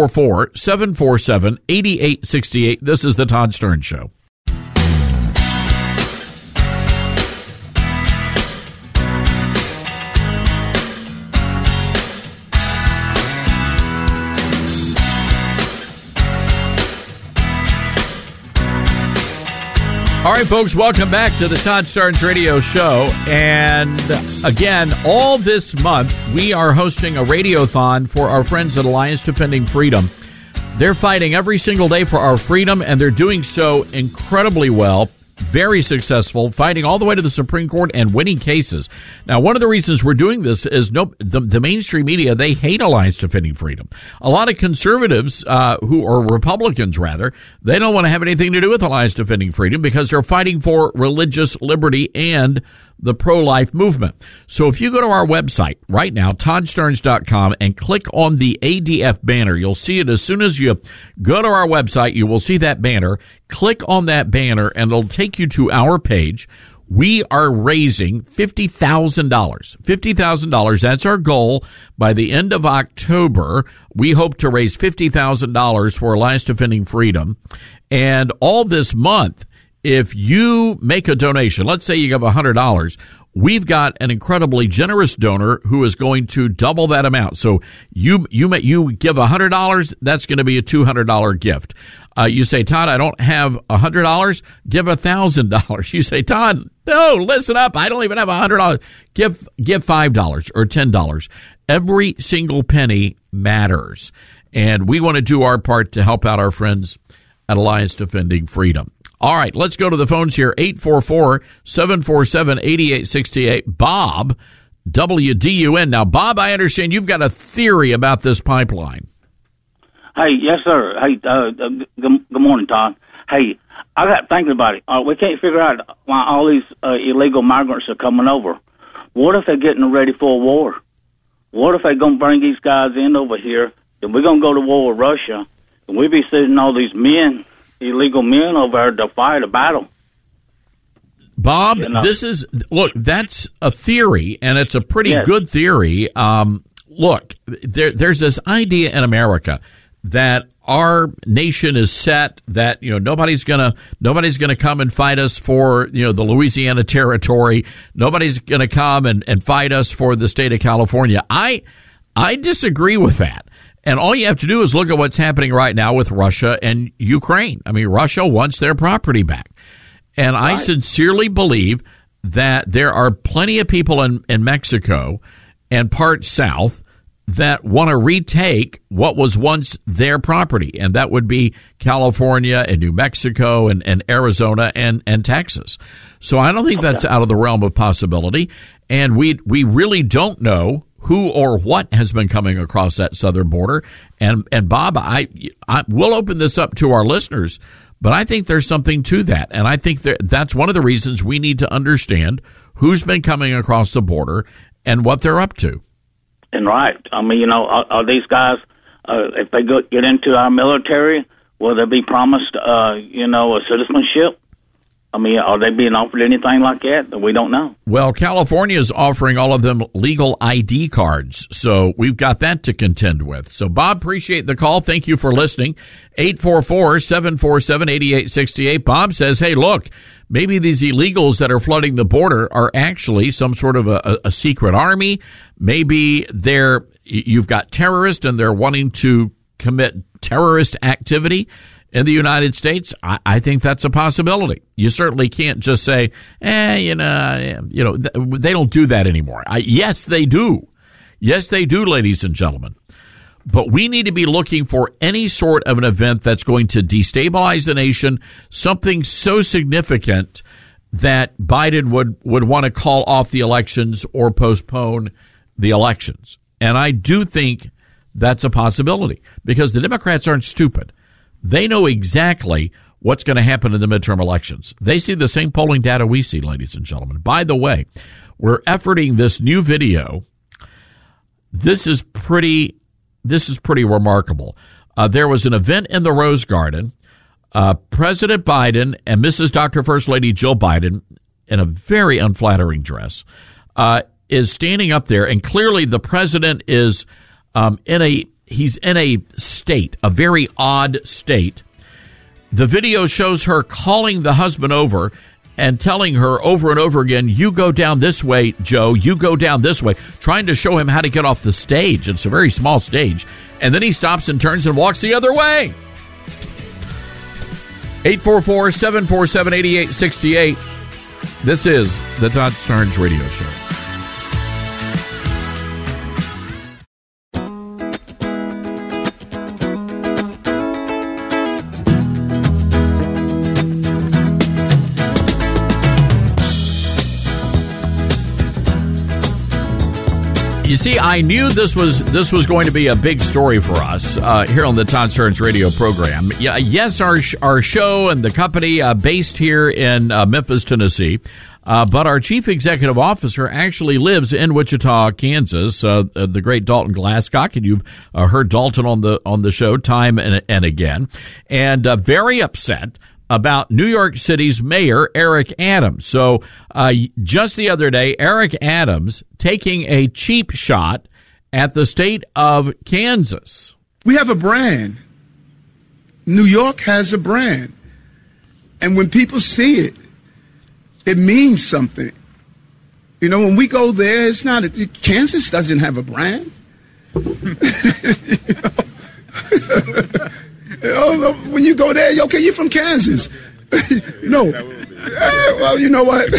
844-747-8868. This is the Todd Stern Show. All right, folks, welcome back to the Todd Starnes Radio Show. And again, all this month, we are hosting a radiothon for our friends at Alliance Defending Freedom. They're fighting every single day for our freedom, and they're doing so incredibly well. Very successful, fighting all the way to the Supreme Court and winning cases. Now, one of the reasons we're doing this is the mainstream media, they hate Alliance Defending Freedom. A lot of conservatives, who are Republicans rather, they don't want to have anything to do with Alliance Defending Freedom because they're fighting for religious liberty and the pro-life movement. So if you go to our website right now, ToddStarnes.com, and click on the ADF banner, you'll see it as soon as you go to our website. You will see that banner. Click on that banner, and it'll take you to our page. We are raising $50,000. $50,000. That's our goal. By the end of October, we hope to raise $50,000 for Alliance Defending Freedom. And all this month, if you make a donation, let's say you give $100, we've got an incredibly generous donor who is going to double that amount. So you give $100, that's going to be a $200 gift. You say, Todd, I don't have $100. Give $1,000. You say, Todd, no, listen up. I don't even have $100. Give $5 or $10. Every single penny matters. And we want to do our part to help out our friends at Alliance Defending Freedom. All right, let's go to the phones here. 844-747-8868. Bob, WDUN. Now, Bob, I understand you've got a theory about this pipeline. Hey, yes, sir. Hey, good morning, Todd. Hey, I got thinking about it. We can't figure out why all these illegal migrants are coming over. What if they're getting ready for a war? What if they're going to bring these guys in over here, and we're going to go to war with Russia, and we be sending all these men, illegal men over there to fight a battle? Bob, that's a theory, and it's a pretty good theory. Look, there's this idea in America that our nation is set, that nobody's gonna come and fight us for the Louisiana Territory. Nobody's gonna come and fight us for the state of California. I disagree with that. And all you have to do is look at what's happening right now with Russia and Ukraine. I mean, Russia wants their property back. And I sincerely believe that there are plenty of people in Mexico and parts south that want to retake what was once their property. And that would be California and New Mexico and Arizona and Texas. So I don't think that's out of the realm of possibility. And we really don't know who or what has been coming across that southern border. And Bob, I will open this up to our listeners, but I think there's something to that. And I think that's one of the reasons we need to understand who's been coming across the border and what they're up to. And I mean, are these guys, if they get into our military, will they be promised, a citizenship? I mean, are they being offered anything like that we don't know? Well, California is offering all of them legal ID cards, so we've got that to contend with. So, Bob, appreciate the call. Thank you for listening. 844-747-8868. Bob says, hey, look, maybe these illegals that are flooding the border are actually some sort of a secret army. Maybe you've got terrorists and they're wanting to commit terrorist activity in the United States. I think that's a possibility. You certainly can't just say, they don't do that anymore. Yes, they do. Yes, they do, ladies and gentlemen. But we need to be looking for any sort of an event that's going to destabilize the nation, something so significant that Biden would want to call off the elections or postpone the elections. And I do think that's a possibility because the Democrats aren't stupid. They know exactly what's going to happen in the midterm elections. They see the same polling data we see, ladies and gentlemen. By the way, we're efforting this new video. This is pretty remarkable. There was an event in the Rose Garden. President Biden and Mrs. Dr. First Lady Jill Biden, in a very unflattering dress, is standing up there, and clearly the president is he's in a state, a very odd state. The video shows her calling the husband over and telling her over and over again, you go down this way, Joe, you go down this way, trying to show him how to get off the stage. It's a very small stage. And then he stops and turns and walks the other way. 844-747-8868. This is the Todd Starnes Radio Show. You see, I knew this was going to be a big story for us here on the Todd Starnes radio program. Yes, our show and the company based here in Memphis, Tennessee, but our chief executive officer actually lives in Wichita, Kansas. The great Dalton Glasscock, and you've heard Dalton on the show time and again, and very upset about New York City's mayor, Eric Adams. So just the other day, Eric Adams taking a cheap shot at the state of Kansas. We have a brand. New York has a brand. And when people see it, it means something. You know, when we go there, it's not. Kansas doesn't have a brand. When you go there, okay, you're from Kansas. No. Well, you know what?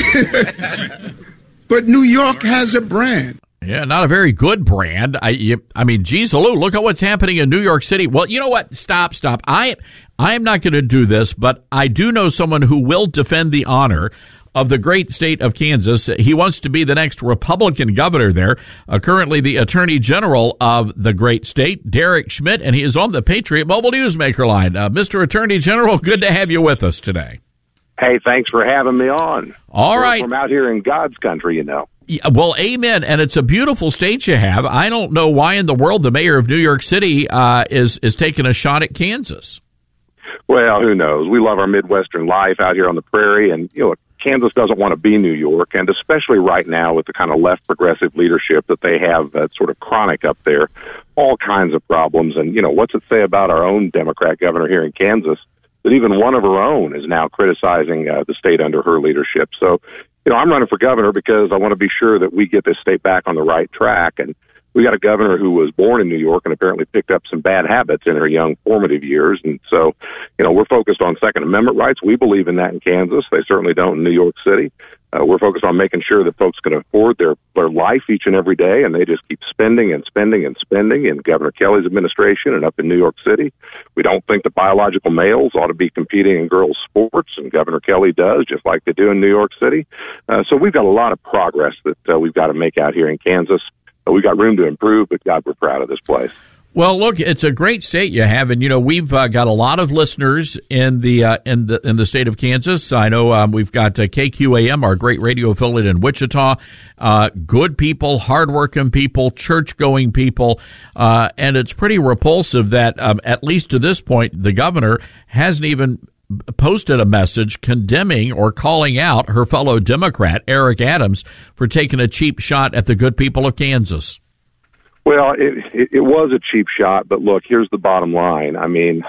But New York has a brand. Yeah, not a very good brand. I mean, geez, look at what's happening in New York City. Well, you know what? Stop. I am not going to do this, but I do know someone who will defend the honor of the great state of Kansas. He wants to be the next Republican governor there, currently the Attorney General of the great state, Derek Schmidt, and he is on the Patriot Mobile Newsmaker line. Mr. Attorney General, good to have you with us today. Hey, thanks for having me on. All right. From out here in God's country, you know. Yeah, well, amen. And it's a beautiful state you have. I don't know why in the world the mayor of New York City is taking a shot at Kansas. Well, who knows? We love our Midwestern life out here on the prairie, and you know, Kansas doesn't want to be New York, and especially right now with the kind of left progressive leadership that they have, that's sort of chronic up there, all kinds of problems. And, you know, what's it say about our own Democrat governor here in Kansas that even one of her own is now criticizing the state under her leadership? So, you know, I'm running for governor because I want to be sure that we get this state back on the right track. And we got a governor who was born in New York and apparently picked up some bad habits in her young formative years. And so, you know, we're focused on Second Amendment rights. We believe in that in Kansas. They certainly don't in New York City. We're focused on making sure that folks can afford their life each and every day, and they just keep spending and spending and spending in Governor Kelly's administration and up in New York City. We don't think that biological males ought to be competing in girls' sports, and Governor Kelly does, just like they do in New York City. So we've got a lot of progress that we've got to make out here in Kansas. We've got room to improve, but God, we're proud of this place. Well, look, it's a great state you have, and you know we've got a lot of listeners in the state of Kansas. I know we've got KQAM, our great radio affiliate in Wichita. Good people, hardworking people, church-going people, and it's pretty repulsive that at least to this point, the governor hasn't even posted a message condemning or calling out her fellow Democrat, Eric Adams, for taking a cheap shot at the good people of Kansas. Well, it was a cheap shot, but look, here's the bottom line. I mean,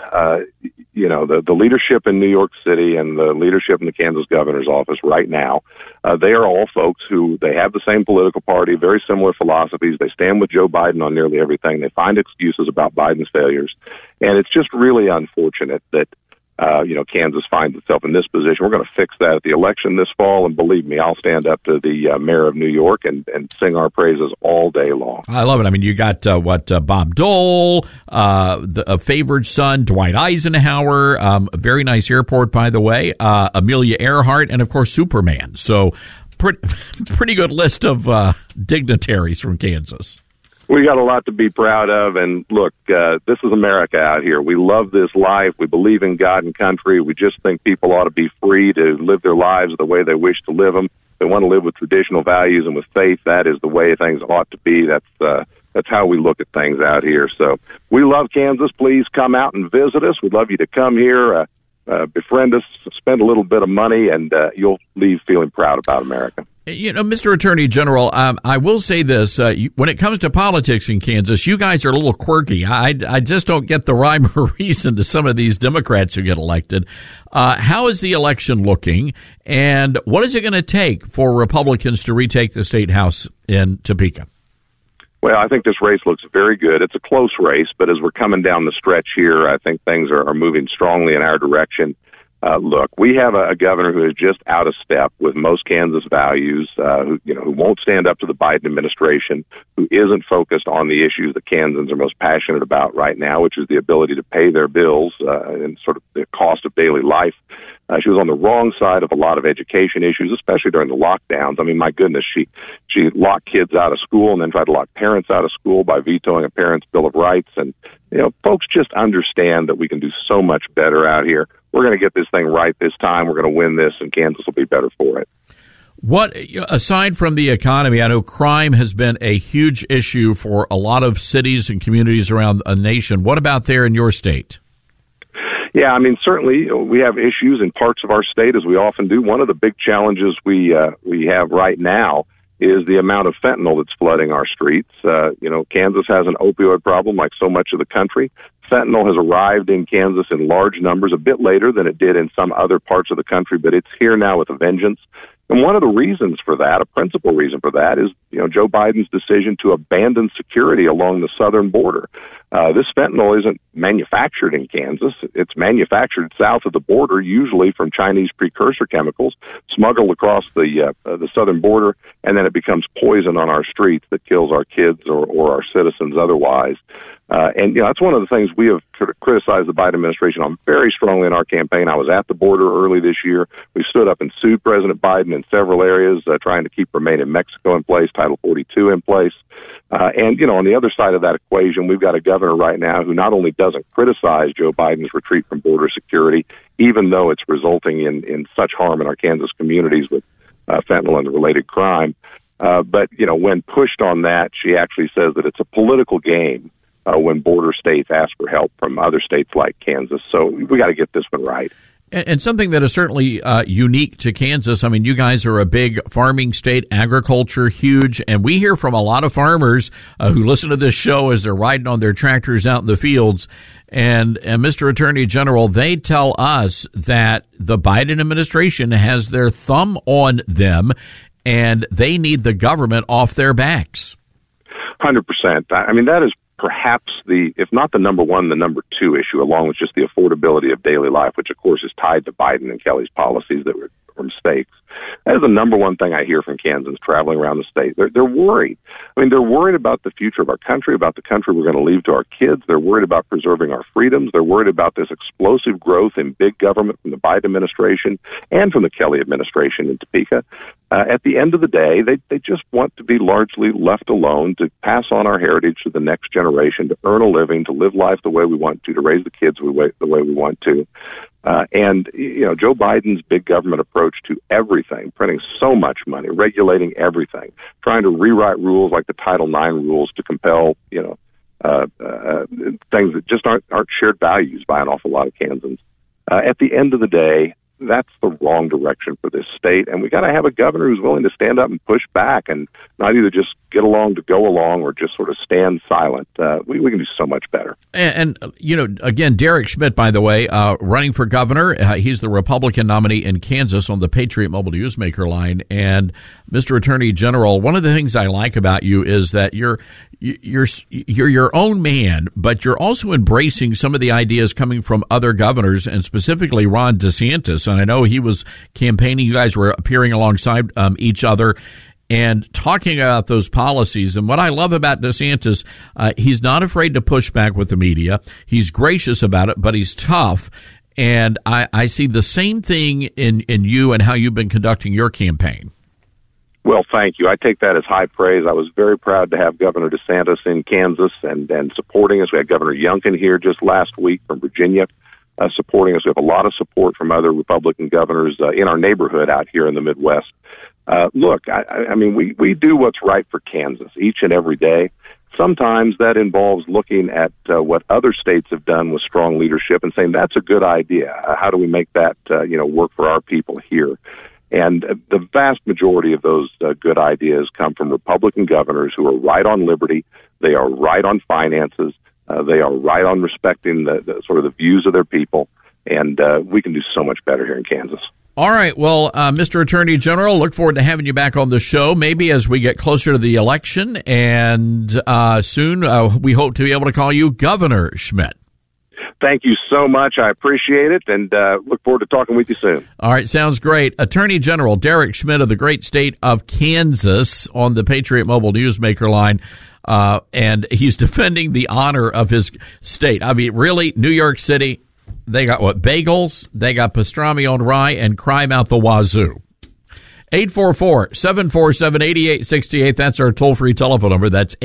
you know, the leadership in New York City and the leadership in the Kansas governor's office right now, they are all folks who, they have the same political party, very similar philosophies. They stand with Joe Biden on nearly everything. They find excuses about Biden's failures. And it's just really unfortunate that, you know, Kansas finds itself in this position. We're going to fix that at the election this fall, and believe me, I'll stand up to the mayor of New York and sing our praises all day long. I love it. I mean, you got Bob Dole, a favored son, Dwight Eisenhower, a very nice airport, by the way, Amelia Earhart, and of course Superman. So, pretty good list of dignitaries from Kansas. We got a lot to be proud of, and look, this is America out here. We love this life. We believe in God and country. We just think people ought to be free to live their lives the way they wish to live them. They want to live with traditional values and with faith. That is the way things ought to be. That's how we look at things out here. So we love Kansas. Please come out and visit us. We'd love you to come here, befriend us, spend a little bit of money, and you'll leave feeling proud about America. You know, Mr. Attorney General, I will say this. When it comes to politics in Kansas, you guys are a little quirky. I just don't get the rhyme or reason to some of these Democrats who get elected. How is the election looking, and what is it going to take for Republicans to retake the state house in Topeka? Well, I think this race looks very good. It's a close race, but as we're coming down the stretch here, I think things are moving strongly in our direction. Look, we have a governor who is just out of step with most Kansas values, who won't stand up to the Biden administration, who isn't focused on the issues that Kansans are most passionate about right now, which is the ability to pay their bills and sort of the cost of daily life. She was on the wrong side of a lot of education issues, especially during the lockdowns. I mean, my goodness, she locked kids out of school and then tried to lock parents out of school by vetoing a parent's Bill of Rights. And, you know, folks just understand that we can do so much better out here. We're going to get this thing right this time. We're going to win this, and Kansas will be better for it. What, aside from the economy, I know crime has been a huge issue for a lot of cities and communities around a nation. What about there in your state? Yeah, I mean, certainly we have issues in parts of our state, as we often do. One of the big challenges we have right now is the amount of fentanyl that's flooding our streets. Kansas has an opioid problem like so much of the country. Fentanyl has arrived in Kansas in large numbers, a bit later than it did in some other parts of the country, but it's here now with a vengeance. And one of the reasons for that, a principal reason for that, is Joe Biden's decision to abandon security along the southern border. This fentanyl isn't manufactured in Kansas. It's manufactured south of the border, usually from Chinese precursor chemicals, smuggled across the southern border, and then it becomes poison on our streets that kills our kids or our citizens otherwise. And that's one of the things we have criticized the Biden administration on very strongly in our campaign. I was at the border early this year. We stood up and sued President Biden in several areas, trying to keep Remain in Mexico in place, Title 42 in place. And on the other side of that equation, we've got a governor right now who not only doesn't criticize Joe Biden's retreat from border security, even though it's resulting in such harm in our Kansas communities with fentanyl and related crime, but when pushed on that, she actually says that it's a political game when border states ask for help from other states like Kansas. So we got to get this one right. And something that is certainly unique to Kansas. I mean, you guys are a big farming state, agriculture huge, and we hear from a lot of farmers who listen to this show as they're riding on their tractors out in the fields. And Mr. Attorney General, they tell us that the Biden administration has their thumb on them, and they need the government off their backs. 100%. I mean, that is perhaps if not the number one, the number two issue, along with just the affordability of daily life, which of course is tied to Biden and Kelly's policies that were mistakes. That is the number one thing I hear from Kansans traveling around the state. They're worried. I mean, they're worried about the future of our country, about the country we're going to leave to our kids. They're worried about preserving our freedoms. They're worried about this explosive growth in big government from the Biden administration and from the Kelly administration in Topeka. At the end of the day, they just want to be largely left alone to pass on our heritage to the next generation, to earn a living, to live life the way we want to raise the kids the way we want to. And Joe Biden's big government approach to everything, printing so much money, regulating everything, trying to rewrite rules like the Title IX rules to compel, things that just aren't shared values by an awful lot of Kansans. At the end of the day, that's the wrong direction for this state, and we got to have a governor who's willing to stand up and push back and not either just get along to go along or just sort of stand silent. We can do so much better. And again, Derek Schmidt, by the way, running for governor. He's the Republican nominee in Kansas on the Patriot Mobile Newsmaker line. And Mr. Attorney General, one of the things I like about you is that you're your own man, but you're also embracing some of the ideas coming from other governors, and specifically Ron DeSantis. And I know he was campaigning. You guys were appearing alongside each other and talking about those policies. And what I love about DeSantis, he's not afraid to push back with the media. He's gracious about it, but he's tough. And I see the same thing in you and how you've been conducting your campaign. Well, thank you. I take that as high praise. I was very proud to have Governor DeSantis in Kansas and supporting us. We had Governor Youngkin here just last week from Virginia supporting us. We have a lot of support from other Republican governors in our neighborhood out here in the Midwest. Look, I mean, we do what's right for Kansas each and every day. Sometimes that involves looking at what other states have done with strong leadership and saying that's a good idea. How do we make that work for our people here? And the vast majority of those good ideas come from Republican governors who are right on liberty. They are right on finances. They are right on respecting the sort of the views of their people. And we can do so much better here in Kansas. All right. Well, Mr. Attorney General, look forward to having you back on the show, maybe as we get closer to the election. And soon we hope to be able to call you Governor Schmidt. Thank you so much. I appreciate it, and look forward to talking with you soon. All right, sounds great. Attorney General Derek Schmidt of the great state of Kansas on the Patriot Mobile Newsmaker line, and he's defending the honor of his state. I mean, really, New York City, they got what? Bagels, they got pastrami on rye, and crime out the wazoo. 844-747-8868. That's our toll-free telephone number. That's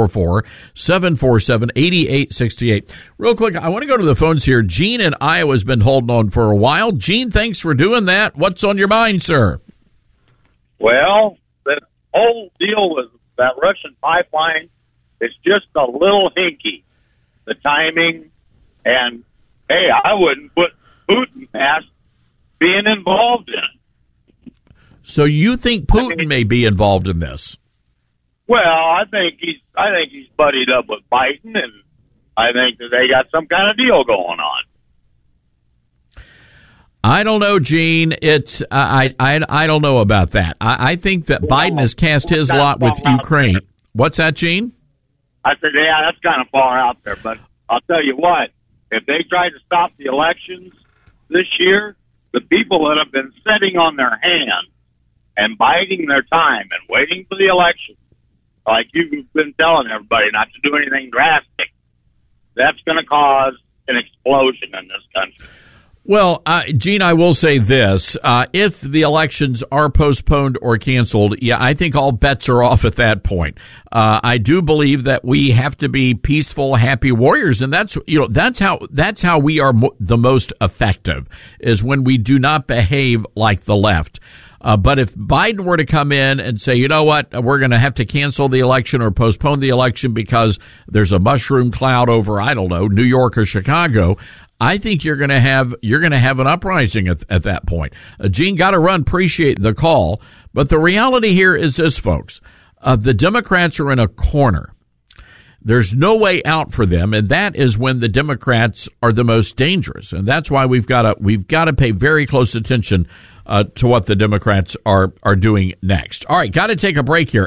844-747-8868. Real quick, I want to go to the phones here. Gene in Iowa has been holding on for a while. Gene, thanks for doing that. What's on your mind, sir? Well, the whole deal with that Russian pipeline is just a little hinky. The timing, and, hey, I wouldn't put Putin past being involved in it. So you think Putin may be involved in this? Well, I think he's buddied up with Biden, and I think that they got some kind of deal going on. I don't know, Gene. It's I don't know about that. I think that Biden has cast his lot with Ukraine. What's that, Gene? I said, yeah, that's kind of far out there. But I'll tell you what, if they try to stop the elections this year, the people that have been sitting on their hands and biding their time and waiting for the election, like you've been telling everybody not to do anything drastic, that's going to cause an explosion in this country. Well, Gene, I will say this. If the elections are postponed or canceled, yeah, I think all bets are off at that point. I do believe that we have to be peaceful, happy warriors. And that's how we are the most effective, is when we do not behave like the left. But if Biden were to come in and say, you know what, we're going to have to cancel the election or postpone the election because there's a mushroom cloud over, I don't know, New York or Chicago, I think you're going to have an uprising at that point. Gene, got to run. Appreciate the call, but the reality here is this, folks: the Democrats are in a corner. There's no way out for them, and that is when the Democrats are the most dangerous, and that's why we've got to pay very close attention to what the Democrats are doing next. All right, got to take a break here.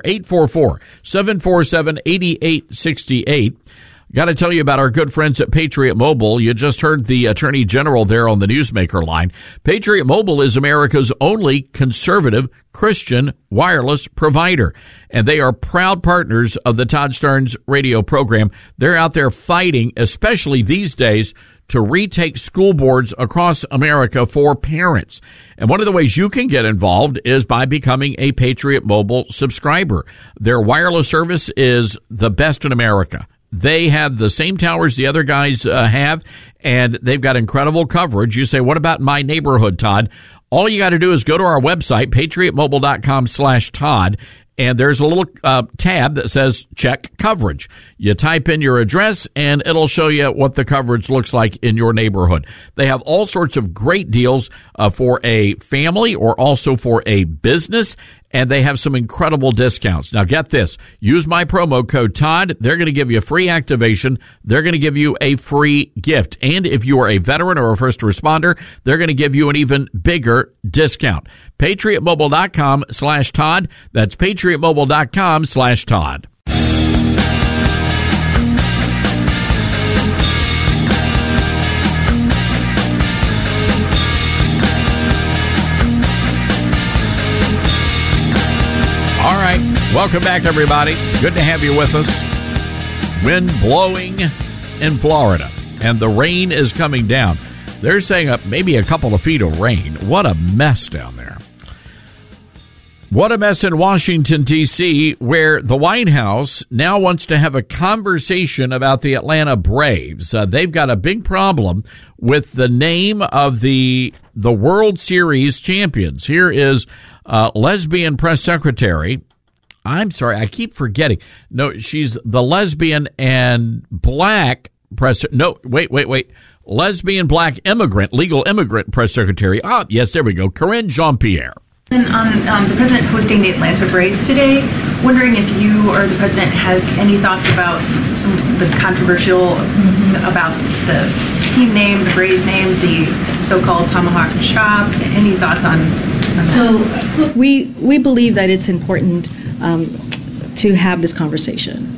844-747-8868. Got to tell you about our good friends at Patriot Mobile. You just heard the Attorney General there on the Newsmaker line. Patriot Mobile is America's only conservative Christian wireless provider, and they are proud partners of the Todd Starnes radio program. They're out there fighting, especially these days, to retake school boards across America for parents. And one of the ways you can get involved is by becoming a Patriot Mobile subscriber. Their wireless service is the best in America. They have the same towers the other guys have, and they've got incredible coverage. You say, what about my neighborhood, Todd? All you got to do is go to our website, patriotmobile.com/Todd, and there's a little tab that says check coverage. You type in your address, and it'll show you what the coverage looks like in your neighborhood. They have all sorts of great deals for a family or also for a business, and they have some incredible discounts. Now, get this. Use my promo code Todd. They're going to give you a free activation. They're going to give you a free gift. And if you are a veteran or a first responder, they're going to give you an even bigger discount. PatriotMobile.com/Todd. That's PatriotMobile.com/Todd. All right. Welcome back, everybody. Good to have you with us. Wind blowing in Florida, and the rain is coming down. They're saying maybe a couple of feet of rain. What a mess down there. What a mess in Washington, D.C., where the White House now wants to have a conversation about the Atlanta Braves. They've got a big problem with the name of the World Series champions. Here is lesbian press secretary. I'm sorry, I keep forgetting. No, she's the lesbian and black press. No, wait. Lesbian black immigrant, legal immigrant press secretary. Ah, yes, there we go. Karine Jean-Pierre. On the president hosting the Atlanta Braves today, wondering if you or the president has any thoughts about some of the controversial about the team name, the Braves name, the so-called tomahawk chop. Any thoughts on that? So, look, we believe that it's important to have this conversation.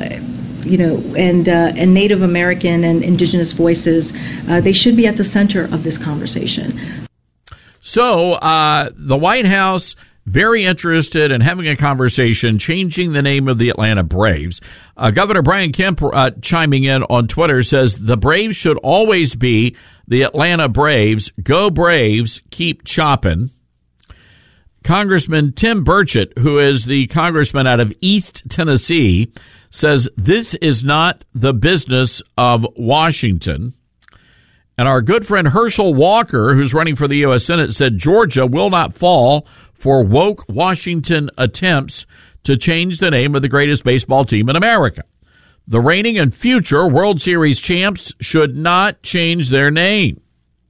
And Native American and indigenous voices, they should be at the center of this conversation. So the White House, very interested in having a conversation, changing the name of the Atlanta Braves. Governor Brian Kemp chiming in on Twitter says the Braves should always be the Atlanta Braves. Go Braves, keep chopping. Congressman Tim Burchett, who is the congressman out of East Tennessee, says this is not the business of Washington. And our good friend Herschel Walker, who's running for the U.S. Senate, said Georgia will not fall for woke Washington attempts to change the name of the greatest baseball team in America. The reigning and future World Series champs should not change their name.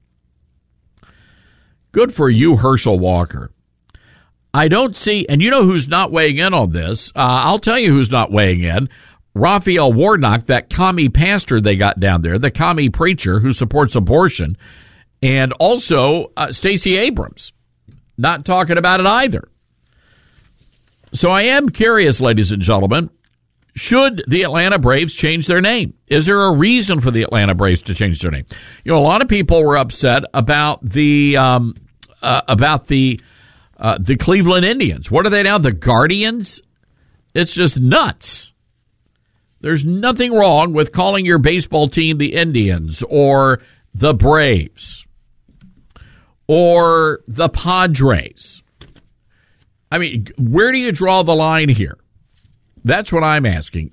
Good for you, Herschel Walker. I don't see, and you know who's not weighing in on this. I'll tell you who's not weighing in. Raphael Warnock, that commie pastor they got down there, the commie preacher who supports abortion. And also Stacey Abrams, not talking about it either. So I am curious, ladies and gentlemen, should the Atlanta Braves change their name? Is there a reason for the Atlanta Braves to change their name? You know, a lot of people were upset about the Cleveland Indians. What are they now? The Guardians? It's just nuts. There's nothing wrong with calling your baseball team the Indians or the Braves or the Padres. I mean, where do you draw the line here? That's what I'm asking.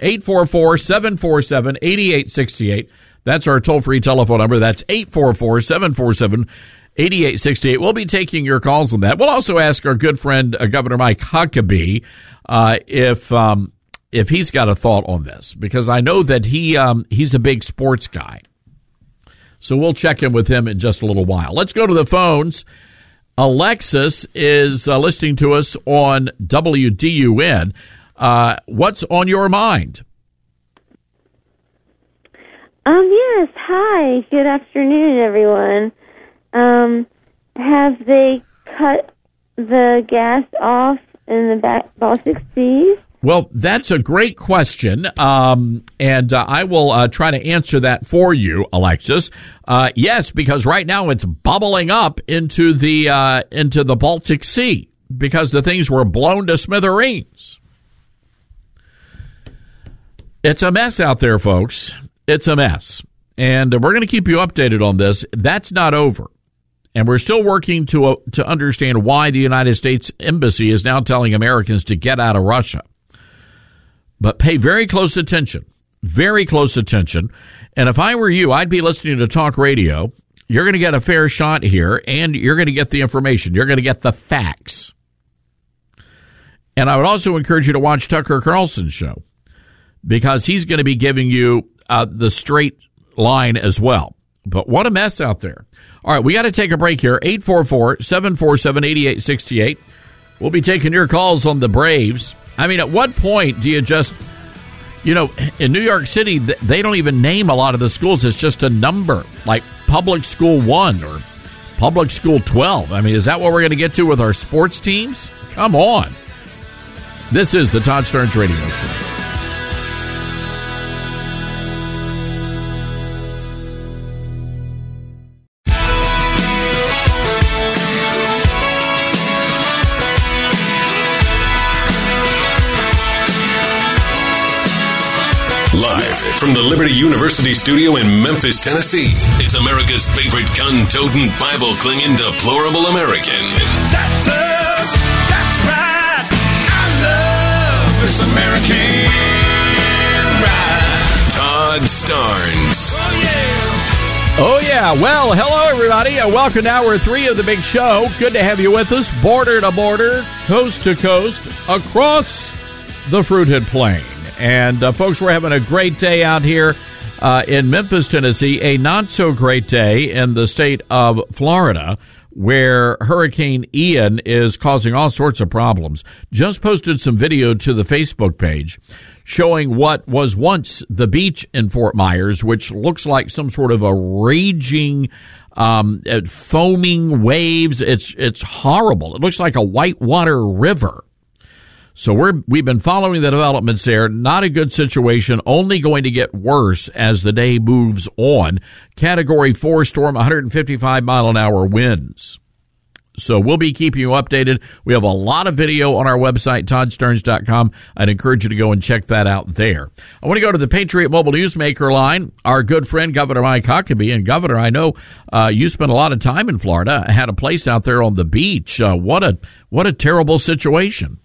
844-747-8868. That's our toll-free telephone number. That's 844-747-8868. We'll be taking your calls on that. We'll also ask our good friend, Governor Mike Huckabee, if he's got a thought on this, because I know that he's a big sports guy. So we'll check in with him in just a little while. Let's go to the phones. Alexis is listening to us on WDUN. What's on your mind? Yes. Hi. Good afternoon, everyone. Have they cut the gas off in the Baltic Sea? Well, that's a great question, and I will try to answer that for you, Alexis. Yes, because right now it's bubbling up into the Baltic Sea because the things were blown to smithereens. It's a mess out there, folks. It's a mess, and we're going to keep you updated on this. That's not over. And we're still working to understand why the United States Embassy is now telling Americans to get out of Russia. But pay very close attention, very close attention. And if I were you, I'd be listening to talk radio. You're going to get a fair shot here, and you're going to get the information. You're going to get the facts. And I would also encourage you to watch Tucker Carlson's show, because he's going to be giving you the straight line as well. But what a mess out there. All right, we got to take a break here. 844-747-8868. We'll be taking your calls on the Braves. I mean, at what point do you just, in New York City, they don't even name a lot of the schools. It's just a number, like Public School 1 or Public School 12. I mean, is that what we're going to get to with our sports teams? Come on. This is the Todd Starnes Radio Show. Live from the Liberty University studio in Memphis, Tennessee, it's America's favorite gun-toting, Bible-clinging, deplorable American. That's us. That's right. I love this American ride. Todd Starnes. Oh, yeah. Well, hello, everybody. Welcome to Hour 3 of the big show. Good to have you with us, border to border, coast to coast, across the Fruited Plain. And, folks, we're having a great day out here in Memphis, Tennessee, a not-so-great day in the state of Florida, where Hurricane Ian is causing all sorts of problems. Just posted some video to the Facebook page showing what was once the beach in Fort Myers, which looks like some sort of a raging, foaming waves. It's horrible. It looks like a whitewater river. So we've been following the developments there. Not a good situation, only going to get worse as the day moves on. Category 4 storm, 155-mile-an-hour winds. So we'll be keeping you updated. We have a lot of video on our website, ToddStarnes.com. I'd encourage you to go and check that out there. I want to go to the Patriot Mobile Newsmaker line, our good friend, Governor Mike Huckabee. And, Governor, I know you spent a lot of time in Florida, had a place out there on the beach. What a terrible situation.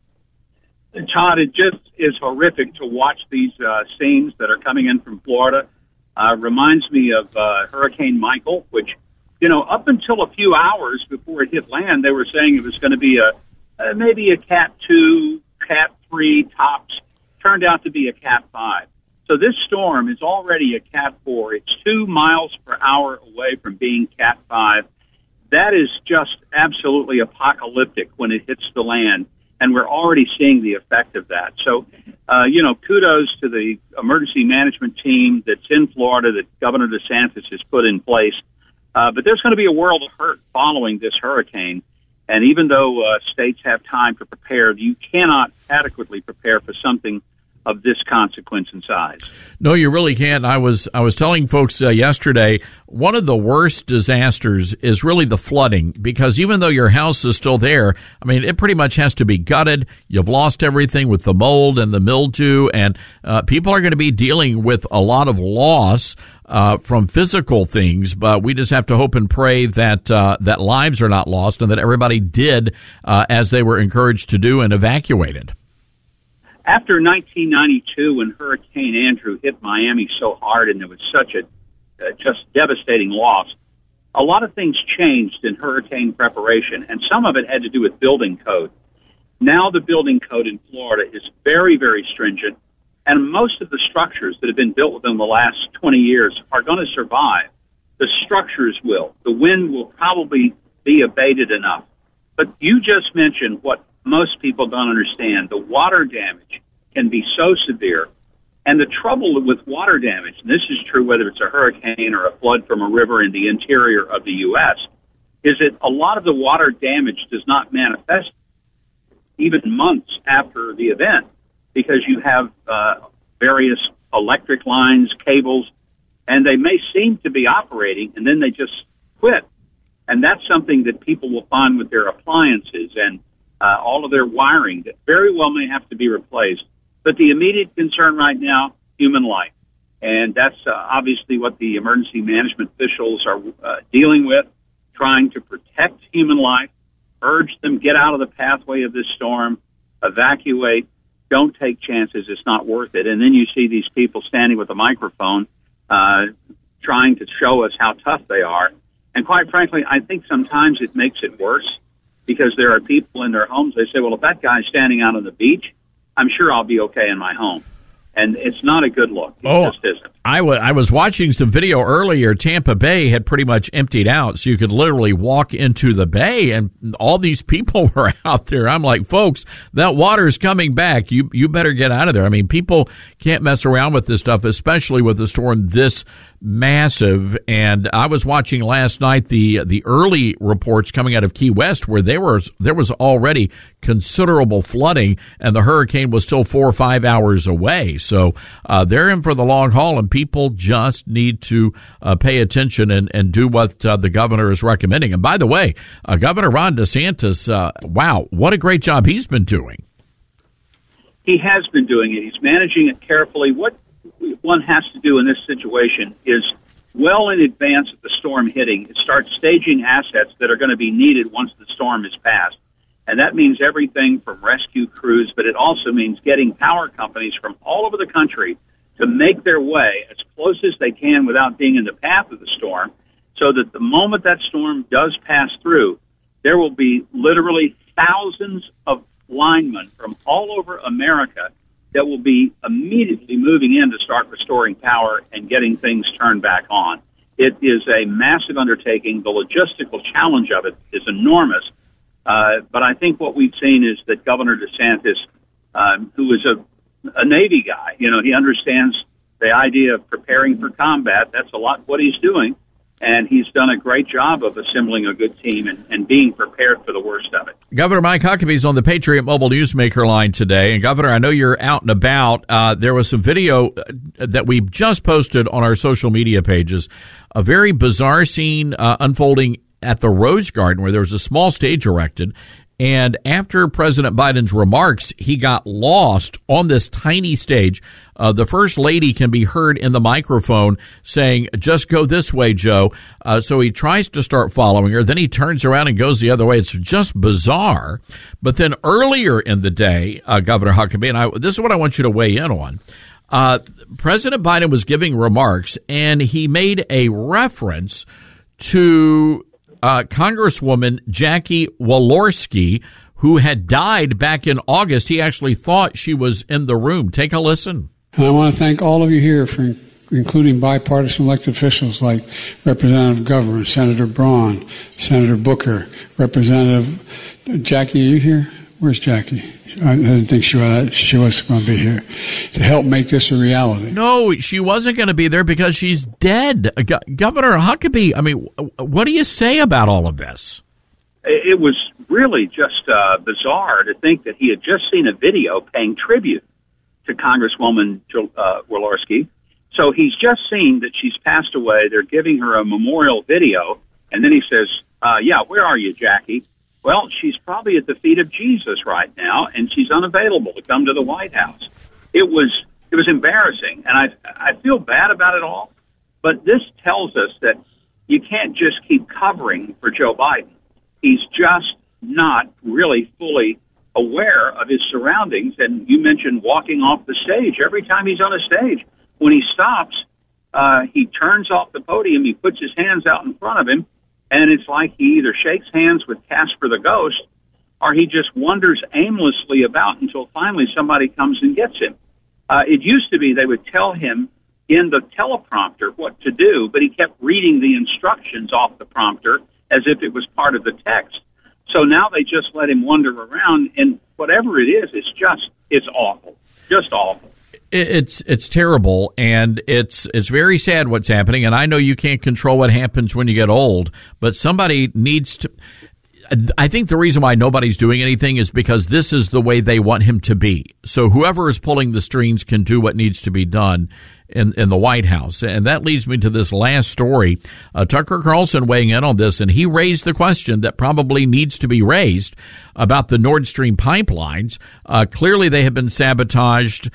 Todd, it just is horrific to watch these scenes that are coming in from Florida. Reminds me of Hurricane Michael, which, up until a few hours before it hit land, they were saying it was going to be maybe a Cat 2, Cat 3 tops. Turned out to be a Cat 5. So this storm is already a Cat 4. It's 2 miles per hour away from being Cat 5. That is just absolutely apocalyptic when it hits the land. And we're already seeing the effect of that. So, kudos to the emergency management team that's in Florida that Governor DeSantis has put in place. But there's going to be a world of hurt following this hurricane. And even though states have time to prepare, you cannot adequately prepare for something of this consequence and size. No, you really can't. I was telling folks yesterday, one of the worst disasters is really the flooding, because even though your house is still there, I mean, it pretty much has to be gutted. You've lost everything with the mold and the mildew, and people are going to be dealing with a lot of loss from physical things, but we just have to hope and pray that that lives are not lost and that everybody did as they were encouraged to do and evacuated. After 1992, when Hurricane Andrew hit Miami so hard and there was such a just devastating loss, a lot of things changed in hurricane preparation, and some of it had to do with building code. Now the building code in Florida is very, very stringent, and most of the structures that have been built within the last 20 years are going to survive. The structures will. The wind will probably be abated enough. But you just mentioned what most people don't understand. The water damage can be so severe. And the trouble with water damage, and this is true whether it's a hurricane or a flood from a river in the interior of the U.S., is that a lot of the water damage does not manifest even months after the event, because you have various electric lines, cables, and they may seem to be operating, and then they just quit. And that's something that people will find with their appliances and all of their wiring that very well may have to be replaced. But the immediate concern right now, human life. And that's obviously what the emergency management officials are dealing with, trying to protect human life, urge them, get out of the pathway of this storm, evacuate, don't take chances, it's not worth it. And then you see these people standing with a microphone trying to show us how tough they are. And quite frankly, I think sometimes it makes it worse, because there are people in their homes, they say, well, if that guy's standing out on the beach, I'm sure I'll be okay in my home. And it's not a good look. It just isn't. I was watching some video earlier. Tampa Bay had pretty much emptied out, so you could literally walk into the bay, and all these people were out there. I'm like, folks, that water's coming back. You better get out of there. I mean, people can't mess around with this stuff, especially with a storm this massive. And I was watching last night the early reports coming out of Key West, where there was already considerable flooding, and the hurricane was still 4 or 5 hours away. So they're in for the long haul, and people just need to pay attention and do what the governor is recommending. And by the way, Governor Ron DeSantis, wow, what a great job he's been doing. He has been doing it. He's managing it carefully. What one has to do in this situation is, well in advance of the storm hitting, start staging assets that are going to be needed once the storm is passed. And that means everything from rescue crews, but it also means getting power companies from all over the country to make their way as close as they can without being in the path of the storm, so that the moment that storm does pass through, there will be literally thousands of linemen from all over America that will be immediately moving in to start restoring power and getting things turned back on. It is a massive undertaking. The logistical challenge of it is enormous. But I think what we've seen is that Governor DeSantis, who is a Navy guy, he understands the idea of preparing for combat. That's a lot what he's doing. And he's done a great job of assembling a good team and being prepared for the worst of it. Governor Mike Huckabee's on the Patriot Mobile Newsmaker line today. And, Governor, I know you're out and about. There was some video that we just posted on our social media pages, a very bizarre scene unfolding at the Rose Garden, where there was a small stage erected. And after President Biden's remarks, he got lost on this tiny stage. The First Lady can be heard in the microphone saying, just go this way, Joe. So he tries to start following her. Then he turns around and goes the other way. It's just bizarre. But then earlier in the day, Governor Huckabee, and this is what I want you to weigh in on. President Biden was giving remarks, and he made a reference to Congresswoman Jackie Walorski, who had died back in August. He actually thought she was in the room. Take a listen. And I want to thank all of you here, for including bipartisan elected officials like Representative Governor, Senator Braun, Senator Booker, Representative Jackie, are you here? Where's Jackie? I didn't think she was going to be here to help make this a reality. No, she wasn't going to be there because she's dead. Governor Huckabee, I mean, what do you say about all of this? It was really just bizarre to think that he had just seen a video paying tribute to Congresswoman Walorski. So he's just seen that she's passed away. They're giving her a memorial video. And then he says, yeah, where are you, Jackie? Well, she's probably at the feet of Jesus right now, and she's unavailable to come to the White House. It was embarrassing, and I feel bad about it all. But this tells us that you can't just keep covering for Joe Biden. He's just not really fully aware of his surroundings. And you mentioned walking off the stage. Every time he's on a stage, when he stops, he turns off the podium, he puts his hands out in front of him, and it's like he either shakes hands with Casper the Ghost or he just wanders aimlessly about until finally somebody comes and gets him. It used to be they would tell him in the teleprompter what to do, but he kept reading the instructions off the prompter as if it was part of the text. So now they just let him wander around, and whatever it is, it's awful. Just awful. It's terrible, and it's very sad what's happening. And I know you can't control what happens when you get old, but somebody needs to. I think the reason why nobody's doing anything is because this is the way they want him to be. So whoever is pulling the strings can do what needs to be done in the White House. And that leads me to this last story. Tucker Carlson weighing in on this, and he raised the question that probably needs to be raised about the Nord Stream pipelines. Clearly they have been sabotaged.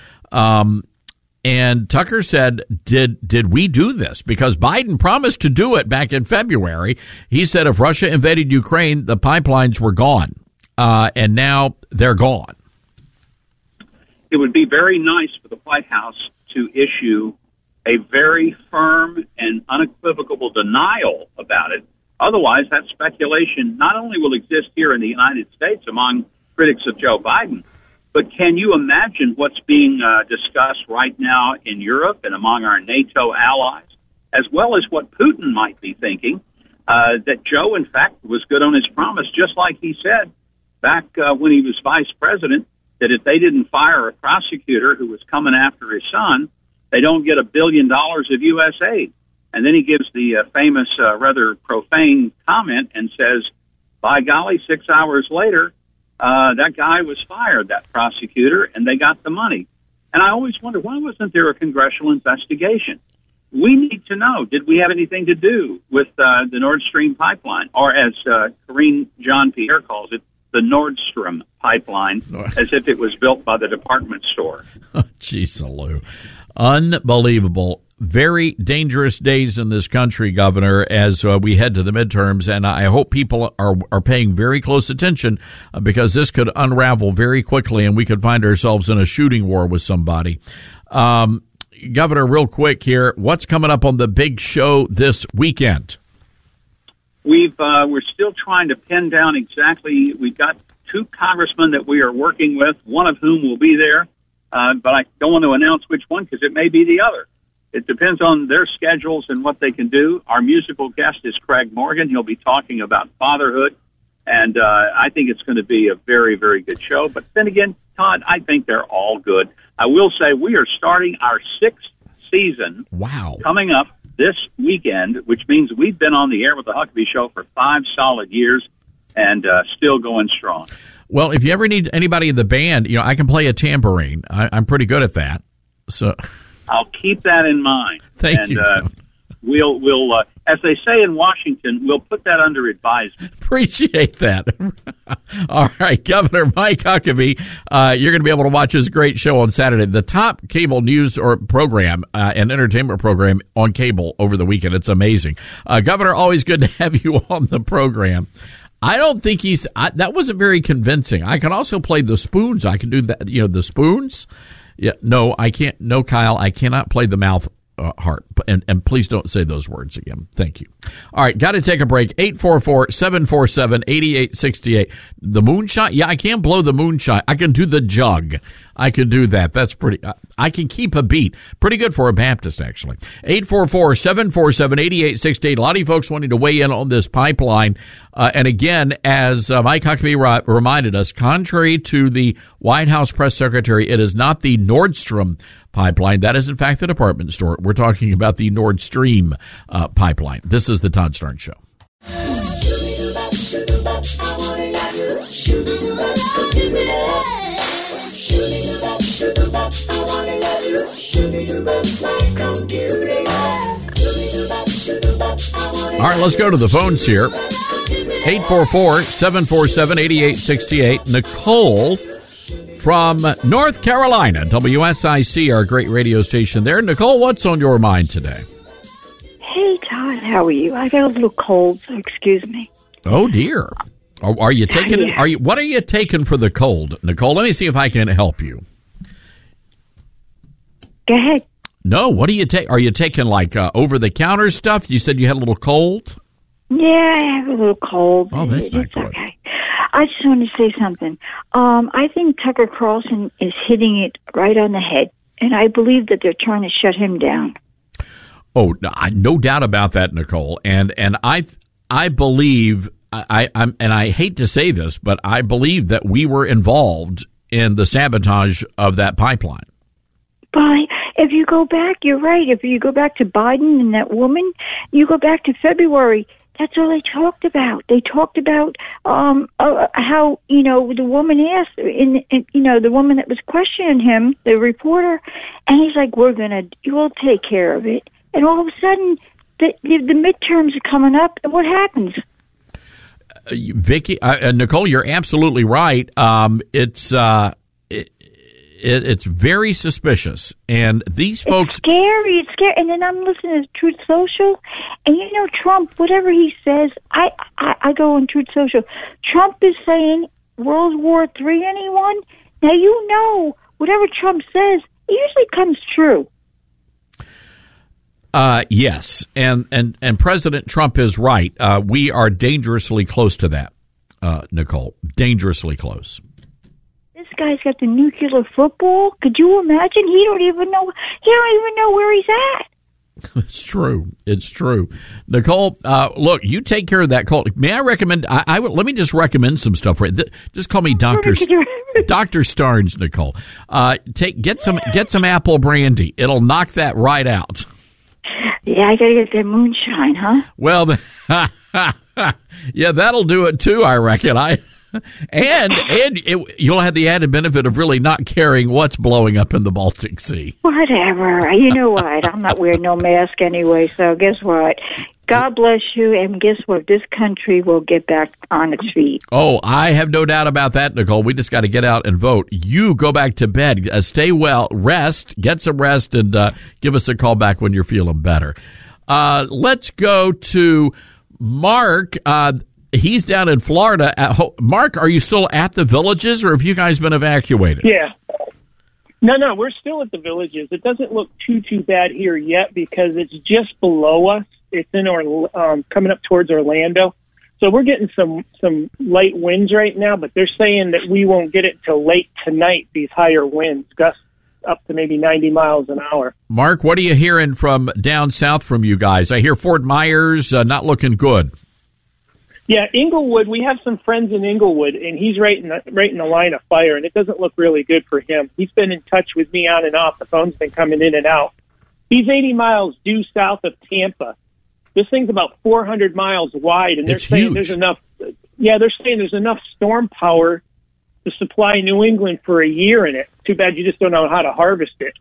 And Tucker said, did we do this? Because Biden promised to do it back in February. He said if Russia invaded Ukraine, the pipelines were gone. And now they're gone. It would be very nice for the White House to issue a very firm and unequivocal denial about it. Otherwise, that speculation not only will exist here in the United States among critics of Joe Biden, but can you imagine what's being discussed right now in Europe and among our NATO allies, as well as what Putin might be thinking, that Joe, in fact, was good on his promise, just like he said back when he was vice president, that if they didn't fire a prosecutor who was coming after his son, they don't get $1 billion of U.S. aid. And then he gives the famous, rather profane comment and says, by golly, 6 hours later, that guy was fired, that prosecutor, and they got the money. And I always wonder, why wasn't there a congressional investigation? We need to know, did we have anything to do with the Nord Stream pipeline? Or as Karine Jean-Pierre calls it, the Nordstrom pipeline, as if it was built by the department store. Jeez, Lou. Unbelievable. Very dangerous days in this country, Governor, as we head to the midterms, and I hope people are paying very close attention because this could unravel very quickly, and we could find ourselves in a shooting war with somebody. Governor, real quick here, what's coming up on the big show this weekend? We're still trying to pin down exactly. We've got 2 congressmen that we are working with, one of whom will be there, but I don't want to announce which one because it may be the other. It depends on their schedules and what they can do. Our musical guest is Craig Morgan. He'll be talking about fatherhood, and I think it's going to be a very, very good show. But then again, Todd, I think they're all good. I will say we are starting our 6th season coming up this weekend, which means we've been on the air with the Huckabee Show for 5 solid years and still going strong. Well, if you ever need anybody in the band, I can play a tambourine. I'm pretty good at that. So I'll keep that in mind. Thank you. We'll as they say in Washington, we'll put that under advisement. Appreciate that. All right, Governor Mike Huckabee, you're going to be able to watch his great show on Saturday, the top cable news or program and entertainment program on cable over the weekend. It's amazing. Governor, always good to have you on the program. I don't think that wasn't very convincing. I can also play the spoons. I can do that, the spoons. Yeah, no, I can't. No, Kyle, I cannot play the mouth harp. And please don't say those words again. Thank you. All right, got to take a break. 844-747-8868. The moonshine? Yeah, I can't blow the moonshine. I can do the jug. I can do that. That's pretty. I can keep a beat. Pretty good for a Baptist, actually. 844-747-8868. A lot of you folks wanting to weigh in on this pipeline. And again, as Mike Huckabee reminded us, contrary to the White House press secretary, it is not the Nordstrom pipeline. That is, in fact, the department store. We're talking about the Nord Stream pipeline. This is the Todd Starnes Show. All right, let's go to the phones here. 844-747-8868. Nicole from North Carolina, WSIC, our great radio station there. Nicole, what's on your mind today? Hey, Todd, how are you? I got a little cold, so excuse me. Oh, dear. Are you taking? Yeah. What are you taking for the cold, Nicole? Let me see if I can help you. Go ahead. No, what do you take? Are you taking like over-the-counter stuff? You said you had a little cold. Yeah, I have a little cold. Oh, that's not good. Okay. I just want to say something. I think Tucker Carlson is hitting it right on the head, and I believe that they're trying to shut him down. Oh, no doubt about that, Nicole. And I believe I hate to say this, but I believe that we were involved in the sabotage of that pipeline. But if you go back, you're right. If you go back to Biden and that woman, you go back to February. That's all they talked about. They talked about how the woman asked, the woman that was questioning him, the reporter, and he's like, we'll take care of it. And all of a sudden, the midterms are coming up, and what happens? Vicky, Nicole, you're absolutely right. It's very suspicious, and these folks. It's scary. And then I'm listening to Truth Social, and Trump, whatever he says, I go on Truth Social. Trump is saying World War III. Anyone? Now whatever Trump says, it usually comes true. Yes, and President Trump is right. We are dangerously close to that, Nicole. Dangerously close. This guy's got the nuclear football. Could you imagine? He don't even know where he's at. It's true. It's true. Nicole, look, you take care of that cold. May I recommend? Let me just recommend some stuff for you. Just call me Dr. Starnes, Nicole. Get some apple brandy. It'll knock that right out. Yeah, I gotta get that moonshine, huh? Well, yeah, that'll do it too, I reckon. You'll have the added benefit of really not caring what's blowing up in the Baltic Sea. Whatever. You know what? I'm not wearing no mask anyway, so guess what? God bless you, and guess what? This country will get back on its feet. Oh, I have no doubt about that, Nicole. We just got to get out and vote. You go back to bed. Stay well. Rest. Get some rest, and give us a call back when you're feeling better. Let's go to Mark. He's down in Florida. Mark, are you still at the Villages, or have you guys been evacuated? Yeah. No, we're still at the Villages. It doesn't look too bad here yet because it's just below us. It's in coming up towards Orlando. So we're getting some light winds right now, but they're saying that we won't get it till late tonight, these higher winds, gusts up to maybe 90 miles an hour. Mark, what are you hearing from down south from you guys? I hear Fort Myers not looking good. Yeah, Inglewood, we have some friends in Inglewood, and he's right in the line of fire, and it doesn't look really good for him. He's been in touch with me on and off. The phone's been coming in and out. He's 80 miles due south of Tampa. This thing's about 400 miles wide, and they're saying there's enough. Yeah, they're saying there's enough storm power to supply New England for a year in it. Too bad you just don't know how to harvest it.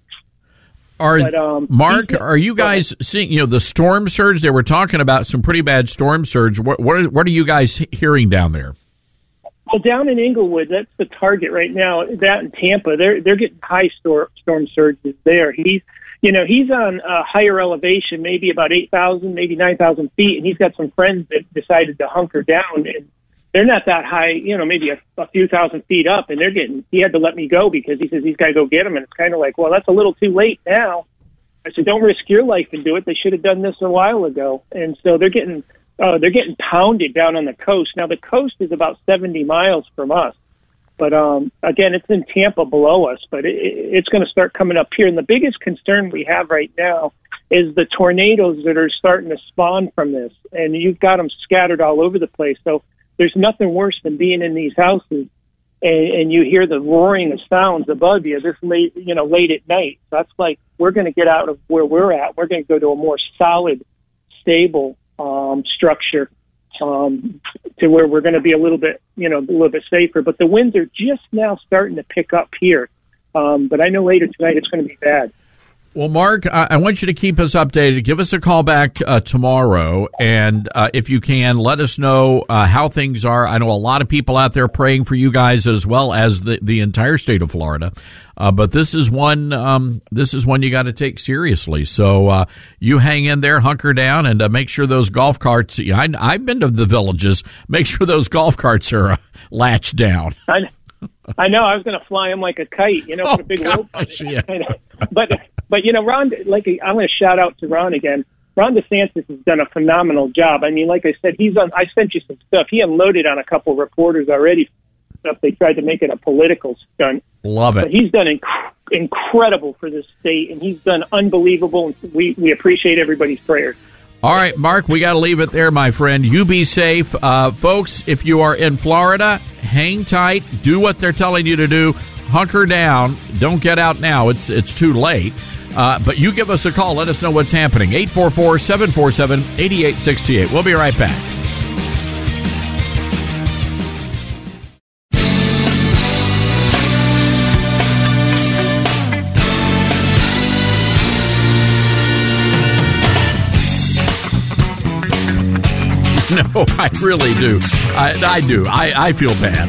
Mark, are you guys seeing, the storm surge? They were talking about some pretty bad storm surge. What are you guys hearing down there? Well, down in Inglewood, that's the target right now. That in Tampa, they're getting high storm surges there. He's on a higher elevation, maybe about 8,000, maybe 9,000 feet, and he's got some friends that decided to hunker down, and they're not that high, maybe a few thousand feet up, and he had to let me go because he says he's got to go get them, and it's kind of like, well, that's a little too late now. I said, don't risk your life and do it. They should have done this a while ago. And so they're getting pounded down on the coast. Now, the coast is about 70 miles from us, But again, it's in Tampa below us, but it's going to start coming up here. And the biggest concern we have right now is the tornadoes that are starting to spawn from this. And you've got them scattered all over the place. So there's nothing worse than being in these houses and you hear the roaring of sounds above you this late at night. So that's like, we're going to get out of where we're at. We're going to go to a more solid, stable structure to where we're going to be a little bit safer. But the winds are just now starting to pick up here. But I know later tonight it's going to be bad. Well, Mark, I want you to keep us updated. Give us a call back tomorrow, and if you can, let us know how things are. I know a lot of people out there praying for you guys as well as the entire state of Florida. But this is one you got to take seriously. So you hang in there, hunker down, and make sure those golf carts. I've been to the Villages. Make sure those golf carts are latched down. I know. I was going to fly them like a kite, put a big rope on it. Yeah. But Ron, I'm going to shout out to Ron again. Ron DeSantis has done a phenomenal job. I mean, like I said, I sent you some stuff. He unloaded on a couple reporters already. Stuff they tried to make it a political stunt. Love it. But he's done incredible for this state, and he's done unbelievable. And we appreciate everybody's prayers. All right, Mark, we got to leave it there, my friend. You be safe. Folks, if you are in Florida, hang tight. Do what they're telling you to do. Hunker down. Don't get out now. It's too late. But you give us a call. Let us know what's happening. 844-747-8868. We'll be right back. No, I really do. I do. I feel bad.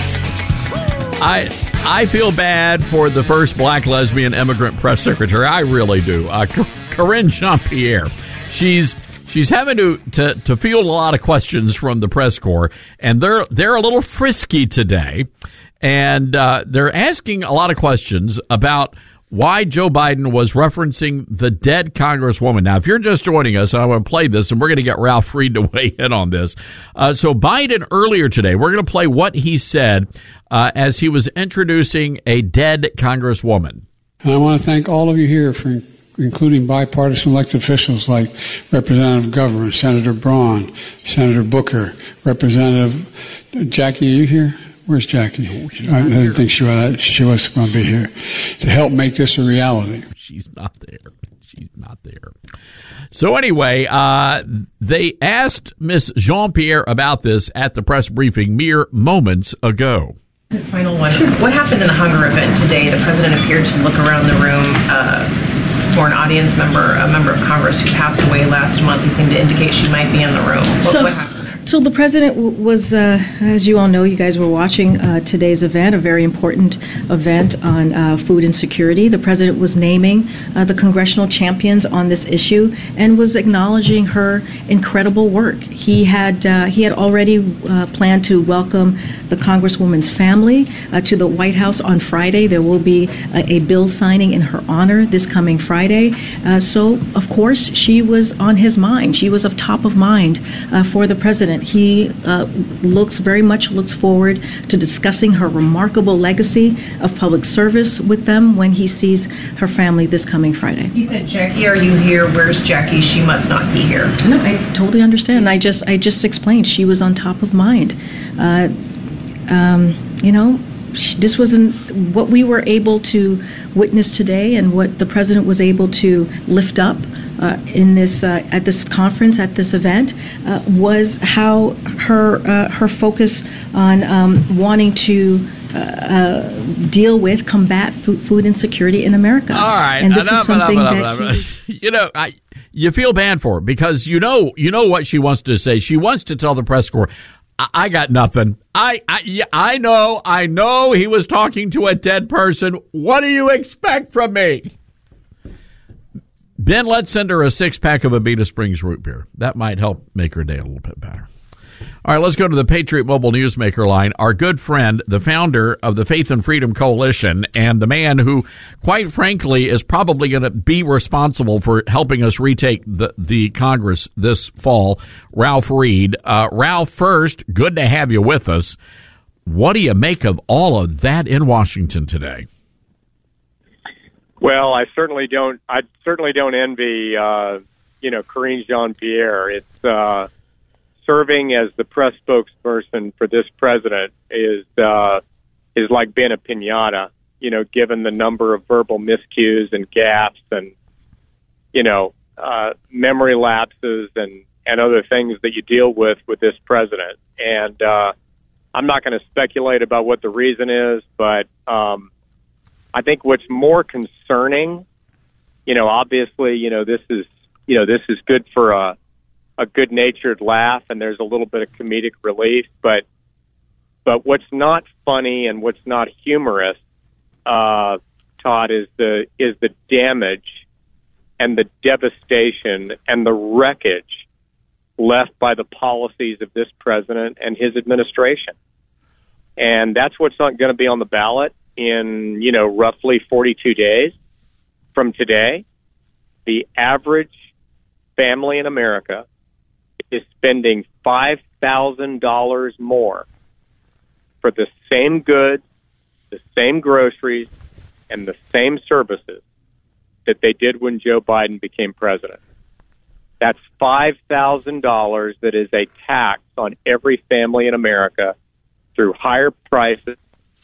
I feel bad for the first black lesbian immigrant press secretary. I really do. Karine Jean-Pierre. She's having to field a lot of questions from the press corps, and they're a little frisky today, and they're asking a lot of questions about why Joe Biden was referencing the dead Congresswoman. Now, if you're just joining us, I want to play this, and we're going to get Ralph Reed to weigh in on this. So Biden earlier today, we're going to play what he said as he was introducing a dead Congresswoman. And I want to thank all of you here for including bipartisan elected officials like Representative Governor, Senator Braun, Senator Booker, Representative Jackie, are you here? Where's Jackie? I didn't think she was going to be here to help make this a reality. She's not there. So anyway, they asked Ms. Jean-Pierre about this at the press briefing mere moments ago. Final one. What happened in the Hunger event today? The president appeared to look around the room for an audience member, a member of Congress who passed away last month. He seemed to indicate she might be in the room. What happened? So the president was, as you all know, you guys were watching today's event, a very important event on food insecurity. The president was naming the congressional champions on this issue and was acknowledging her incredible work. He had already planned to welcome the Congresswoman's family to the White House on Friday. There will be a bill signing in her honor this coming Friday. So, of course, she was on his mind. She was of top of mind for the president. He very much looks forward to discussing her remarkable legacy of public service with them when he sees her family this coming Friday. He said, "Jackie, are you here? Where's Jackie? She must not be here." No, I totally understand. I just explained she was on top of mind. This wasn't what we were able to witness today, and what the president was able to lift up in this at this conference, at this event, was how her focus on wanting to deal with, combat food insecurity in America. All right, and this is something that you feel bad for her because you know what she wants to say. She wants to tell the press corps, I got nothing. I know he was talking to a dead person. What do you expect from me? Ben, let's send her a 6-pack of Abita Springs root beer. That might help make her day a little bit better. All right, let's go to the Patriot Mobile Newsmaker line. Our good friend, the founder of the Faith and Freedom Coalition, and the man who, quite frankly, is probably going to be responsible for helping us retake the Congress this fall, Ralph Reed. Ralph, first, good to have you with us. What do you make of all of that in Washington today? Well, I certainly don't envy, Karine Jean-Pierre. It's serving as the press spokesperson for this president is like being a piñata, given the number of verbal miscues and gaffes and, memory lapses and other things that you deal with this president. And I'm not going to speculate about what the reason is, but I think what's more concerning, obviously, this is good for a good-natured laugh, and there's a little bit of comedic relief. But what's not funny and what's not humorous, Todd, is the damage and the devastation and the wreckage left by the policies of this president and his administration. And that's what's not going to be on the ballot in, roughly 42 days from today. The average family in America is spending $5,000 more for the same goods, the same groceries, and the same services that they did when Joe Biden became president. That's $5,000 that is a tax on every family in America through higher prices,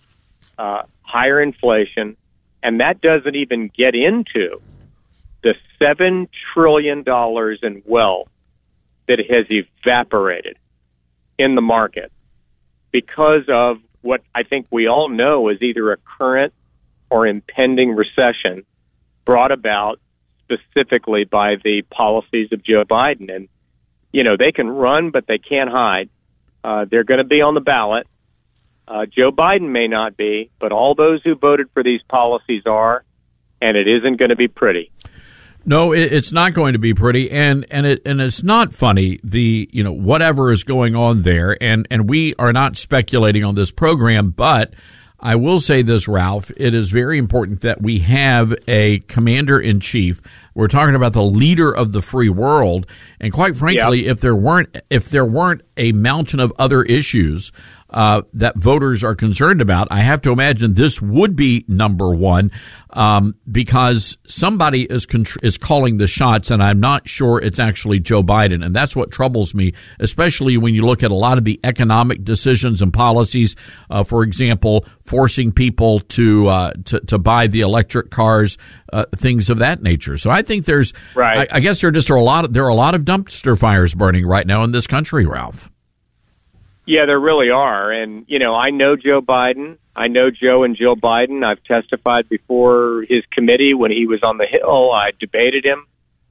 higher inflation, and that doesn't even get into the $7 trillion in wealth that has evaporated in the market because of what I think we all know is either a current or impending recession brought about specifically by the policies of Joe Biden. And, they can run, but they can't hide. They're going to be on the ballot. Joe Biden may not be, but all those who voted for these policies are, and it isn't going to be pretty. No, it's not going to be pretty, and it's not funny. Whatever is going on there, and we are not speculating on this program, but I will say this, Ralph. It is very important that we have a commander in chief. We're talking about the leader of the free world, and quite frankly, if there weren't a mountain of other issues that voters are concerned about, I have to imagine this would be number one, because somebody is calling the shots, and I'm not sure it's actually Joe Biden, and that's what troubles me, especially when you look at a lot of the economic decisions and policies. For example, forcing people to buy the electric cars, things of that nature. So I think there's, right. I guess there are a lot of dumpster fires burning right now in this country, Ralph. Yeah, there really are. And, I know Joe Biden. I know Joe and Jill Biden. I've testified before his committee when he was on the Hill. I debated him.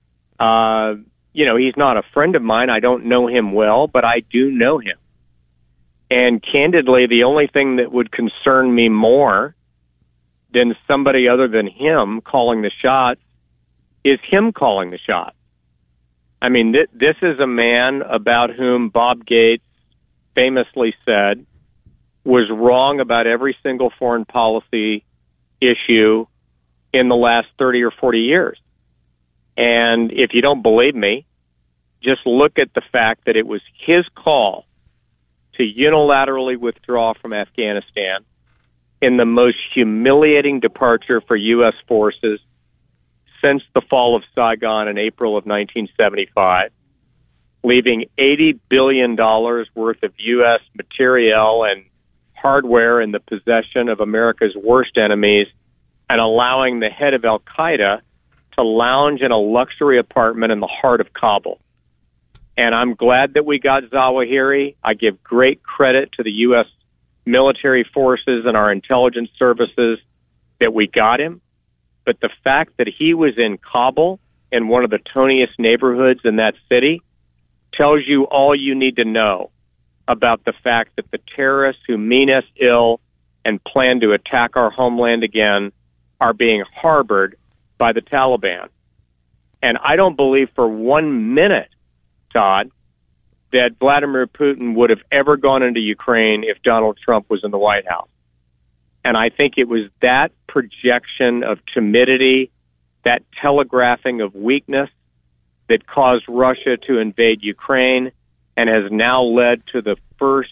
He's not a friend of mine. I don't know him well, but I do know him. And candidly, the only thing that would concern me more than somebody other than him calling the shots is him calling the shots. I mean, this is a man about whom Bob Gates famously said was wrong about every single foreign policy issue in the last 30 or 40 years. And if you don't believe me, just look at the fact that it was his call to unilaterally withdraw from Afghanistan in the most humiliating departure for U.S. forces since the fall of Saigon in April of 1975. Leaving $80 billion worth of U.S. materiel and hardware in the possession of America's worst enemies and allowing the head of al-Qaeda to lounge in a luxury apartment in the heart of Kabul. And I'm glad that we got Zawahiri. I give great credit to the U.S. military forces and our intelligence services that we got him. But the fact that he was in Kabul, in one of the toniest neighborhoods in that city, tells you all you need to know about the fact that the terrorists who mean us ill and plan to attack our homeland again are being harbored by the Taliban. And I don't believe for 1 minute, Todd, that Vladimir Putin would have ever gone into Ukraine if Donald Trump was in the White House. And I think it was that projection of timidity, that telegraphing of weakness, that caused Russia to invade Ukraine and has now led to the first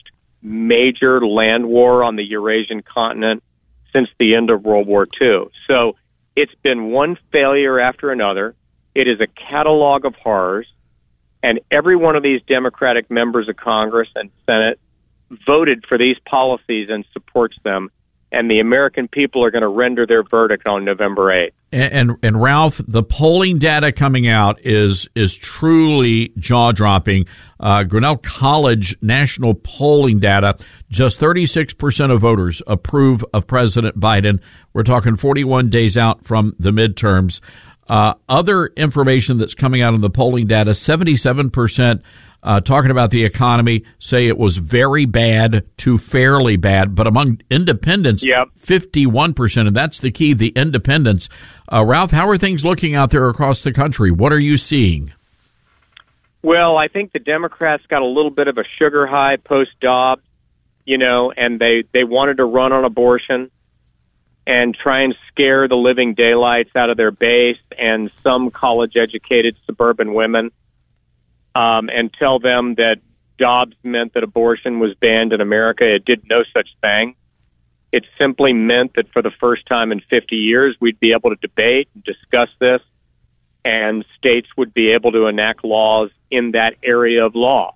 major land war on the Eurasian continent since the end of World War II. So it's been one failure after another. It is a catalog of horrors, and every one of these Democratic members of Congress and Senate voted for these policies and supports them, and the American people are going to render their verdict on November 8th. And Ralph, the polling data coming out is truly jaw-dropping. Grinnell College national polling data, just 36% of voters approve of President Biden. We're talking 41 days out from the midterms. Other information that's coming out in the polling data, 77% talking about the economy say it was very bad to fairly bad, but among independents, 51%, and that's the key, the independents. Ralph, how are things looking out there across the country? What are you seeing? Well, I think the Democrats got a little bit of a sugar high post-Dobbs, and they wanted to run on abortion and try and scare the living daylights out of their base and some college-educated suburban women, and tell them that Dobbs meant that abortion was banned in America. It did no such thing. It simply meant that for the first time in 50 years, we'd be able to debate and discuss this, and states would be able to enact laws in that area of law.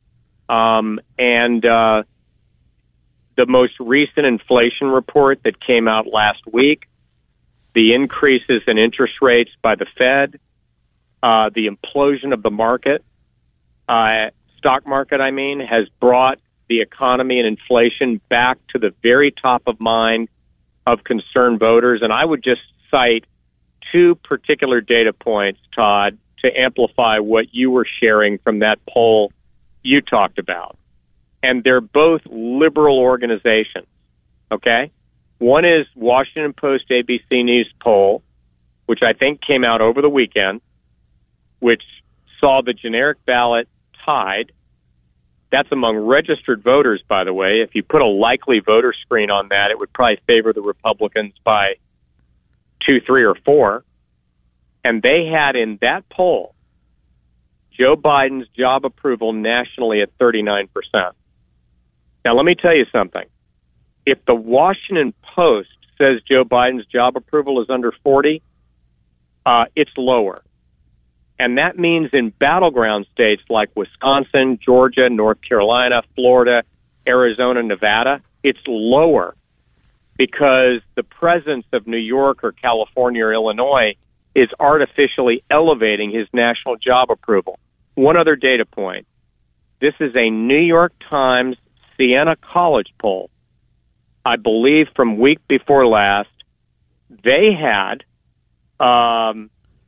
The most recent inflation report that came out last week, the increases in interest rates by the Fed, the implosion of the market, stock market, has brought the economy and inflation back to the very top of mind of concerned voters. And I would just cite two particular data points, Todd, to amplify what you were sharing from that poll you talked about. And they're both liberal organizations, okay? One is Washington Post ABC News poll, which I think came out over the weekend, which saw the generic ballot tied. That's among registered voters, by the way. If you put a likely voter screen on that, it would probably favor the Republicans by 2, 3, or 4. And they had in that poll Joe Biden's job approval nationally at 39%. Now, let me tell you something. If the Washington Post says Joe Biden's job approval is under 40, it's lower. And that means in battleground states like Wisconsin, Georgia, North Carolina, Florida, Arizona, Nevada, it's lower because the presence of New York or California or Illinois is artificially elevating his national job approval. One other data point. This is a New York Times Siena College poll, I believe from week before last. They had Biden's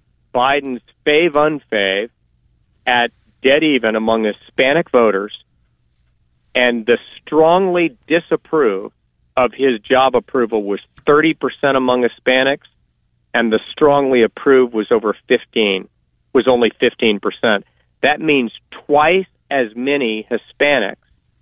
fave-unfave at dead even among Hispanic voters, and the strongly disapprove of his job approval was 30% among Hispanics, and the strongly approve was only 15%. That means twice as many Hispanics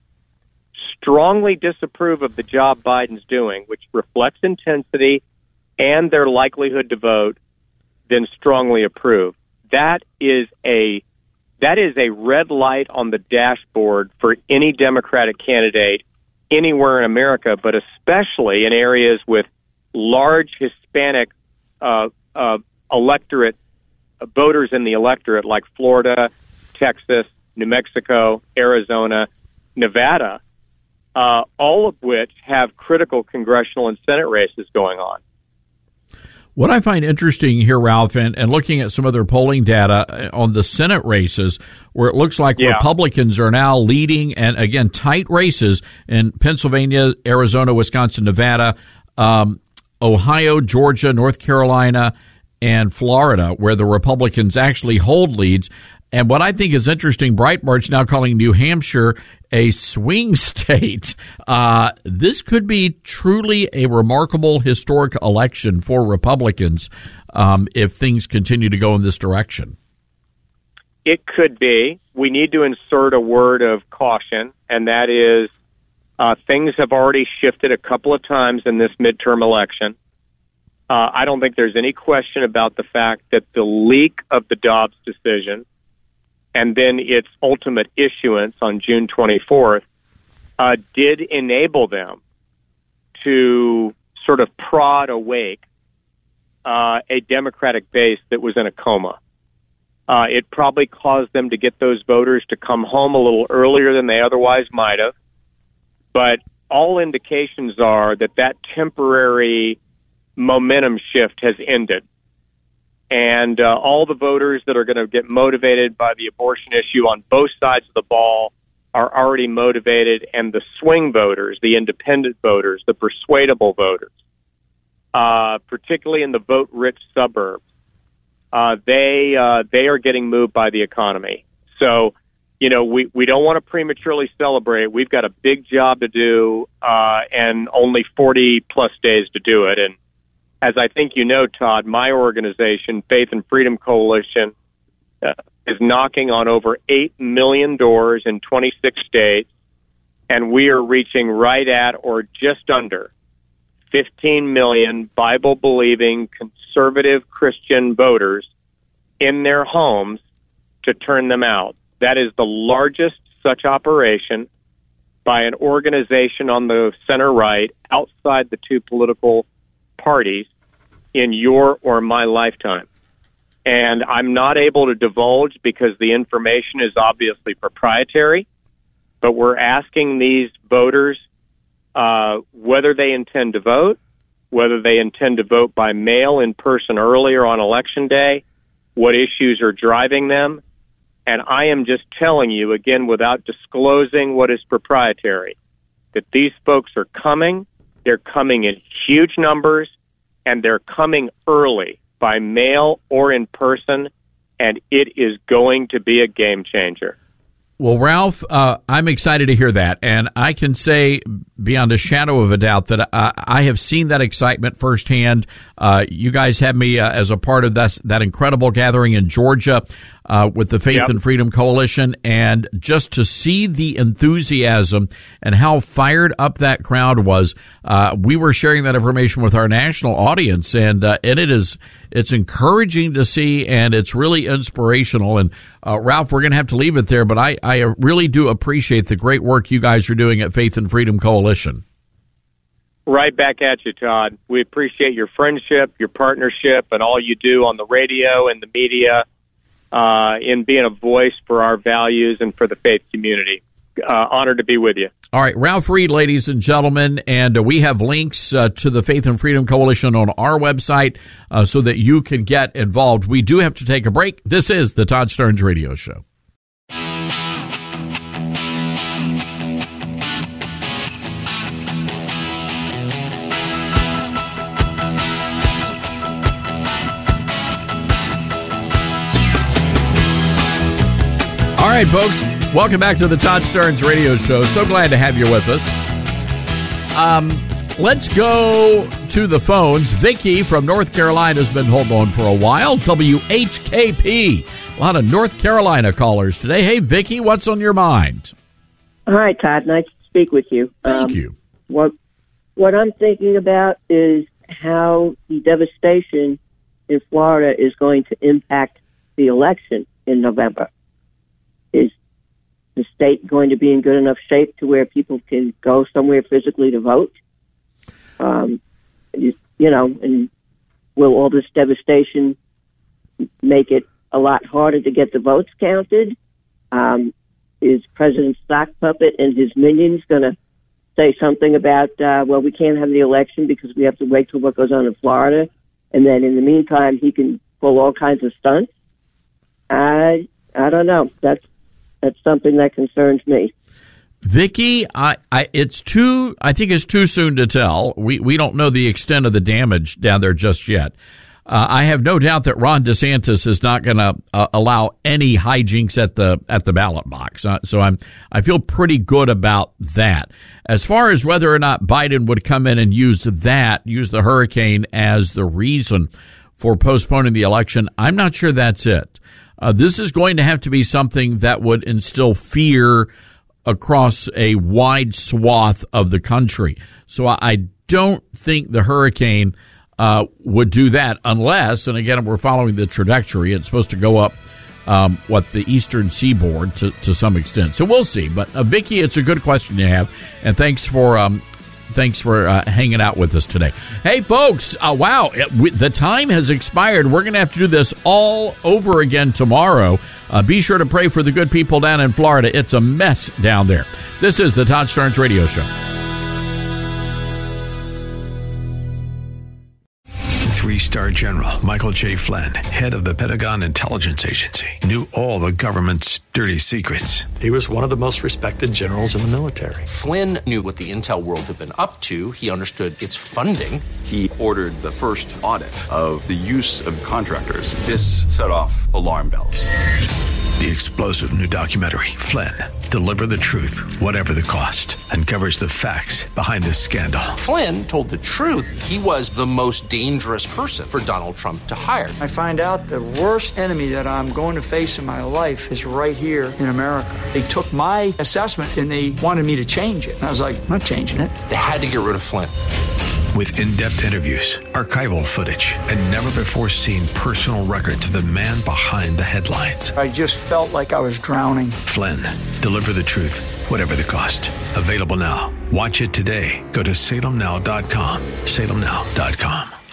strongly disapprove of the job Biden's doing, which reflects intensity and their likelihood to vote, than strongly approve. That is a red light on the dashboard for any Democratic candidate anywhere in America, but especially in areas with large Hispanic electorate voters in the electorate, like Florida, Texas, New Mexico, Arizona, Nevada, all of which have critical congressional and Senate races going on. What I find interesting here, Ralph, and looking at some other polling data on the Senate races, where it looks like Republicans are now leading, and again, tight races in Pennsylvania, Arizona, Wisconsin, Nevada, Ohio, Georgia, North Carolina, and Florida, where the Republicans actually hold leads. And what I think is interesting, Breitbart's now calling New Hampshire a swing state. This could be truly a remarkable historic election for Republicans if things continue to go in this direction. It could be. We need to insert a word of caution, and that is things have already shifted a couple of times in this midterm election. I don't think there's any question about the fact that the leak of the Dobbs decision and then its ultimate issuance on June 24th did enable them to sort of prod awake a Democratic base that was in a coma. It probably caused them to get those voters to come home a little earlier than they otherwise might have. But all indications are that that temporary momentum shift has ended. And all the voters that are going to get motivated by the abortion issue on both sides of the ball are already motivated, and the swing voters, the independent voters, the persuadable voters, particularly in the vote-rich suburbs, they are getting moved by the economy. So, you know, we don't want to prematurely celebrate. We've got a big job to do, and only 40-plus days to do it. And as I think you know, Todd, my organization, Faith and Freedom Coalition, is knocking on over 8 million doors in 26 states, and we are reaching right at or just under 15 million Bible-believing conservative Christian voters in their homes to turn them out. That is the largest such operation by an organization on the center-right outside the two political parties in your or my lifetime. And I'm not able to divulge because the information is obviously proprietary, but we're asking these voters whether they intend to vote, whether they intend to vote by mail, in person, earlier on Election Day, what issues are driving them. And I am just telling you, again, without disclosing what is proprietary, that these folks are coming. They're coming in huge numbers, and they're coming early by mail or in person, and it is going to be a game changer. Well, Ralph, I'm excited to hear that, and I can say beyond a shadow of a doubt that I have seen that excitement firsthand. You guys had me as a part of that incredible gathering in Georgia with the Faith and Freedom Coalition, and just to see the enthusiasm and how fired up that crowd was. We were sharing that information with our national audience, and it's encouraging to see, and it's really inspirational. And Ralph, we're going to have to leave it there, but I really do appreciate the great work you guys are doing at Faith and Freedom Coalition. Right back at you, Todd. We appreciate your friendship, your partnership, and all you do on the radio and the media in being a voice for our values and for the faith community. Honored to be with you. All right, Ralph Reed, ladies and gentlemen, and we have links to the Faith and Freedom Coalition on our website so that you can get involved. We do have to take a break. This is the Todd Starnes Radio Show. All right, folks, welcome back to the Todd Starnes Radio Show. So glad to have you with us. Let's go to the phones. Vicki from North Carolina has been holding on for a while. WHKP. A lot of North Carolina callers today. Hey, Vicki, what's on your mind? Hi, Todd. Nice to speak with you. Thank you. What I'm thinking about is how the devastation in Florida is going to impact the election in November. Is the state going to be in good enough shape to where people can go somewhere physically to vote? And will all this devastation make it a lot harder to get the votes counted? Is President Sock Puppet and his minions going to say something about, we can't have the election because we have to wait till what goes on in Florida, and then in the meantime he can pull all kinds of stunts? I don't know. That's something that concerns me. Vicki, I think it's too soon to tell. We don't know the extent of the damage down there just yet. I have no doubt that Ron DeSantis is not going to allow any hijinks at the ballot box. So I feel pretty good about that. As far as whether or not Biden would come in and use the hurricane as the reason for postponing the election, I'm not sure that's it. This is going to have to be something that would instill fear across a wide swath of the country. So I don't think the hurricane would do that unless, and again, we're following the trajectory, it's supposed to go up what the Eastern Seaboard to some extent. So we'll see. But Vicki, it's a good question you have, and thanks for hanging out with us today. Hey, folks, wow, the time has expired. We're going to have to do this all over again tomorrow. Be sure to pray for the good people down in Florida. It's a mess down there. This is the Todd Starnes Radio Show. 3-star General Michael J. Flynn, head of the Pentagon Intelligence Agency, knew all the government's dirty secrets. He was one of the most respected generals in the military. Flynn knew what the intel world had been up to. He understood its funding. He ordered the first audit of the use of contractors. This set off alarm bells. The explosive new documentary, Flynn, Deliver the Truth, Whatever the Cost, uncovers the facts behind this scandal. Flynn told the truth. He was the most dangerous person for Donald Trump to hire. I find out the worst enemy that I'm going to face in my life is right here in America. They took my assessment and they wanted me to change it. And I was like, I'm not changing it. They had to get rid of Flynn. With in-depth interviews, archival footage, and never-before-seen personal records of the man behind the headlines. I just felt like I was drowning. Flynn, Deliver the Truth, Whatever the Cost. Available now. Watch it today. Go to salemnow.com. salemnow.com.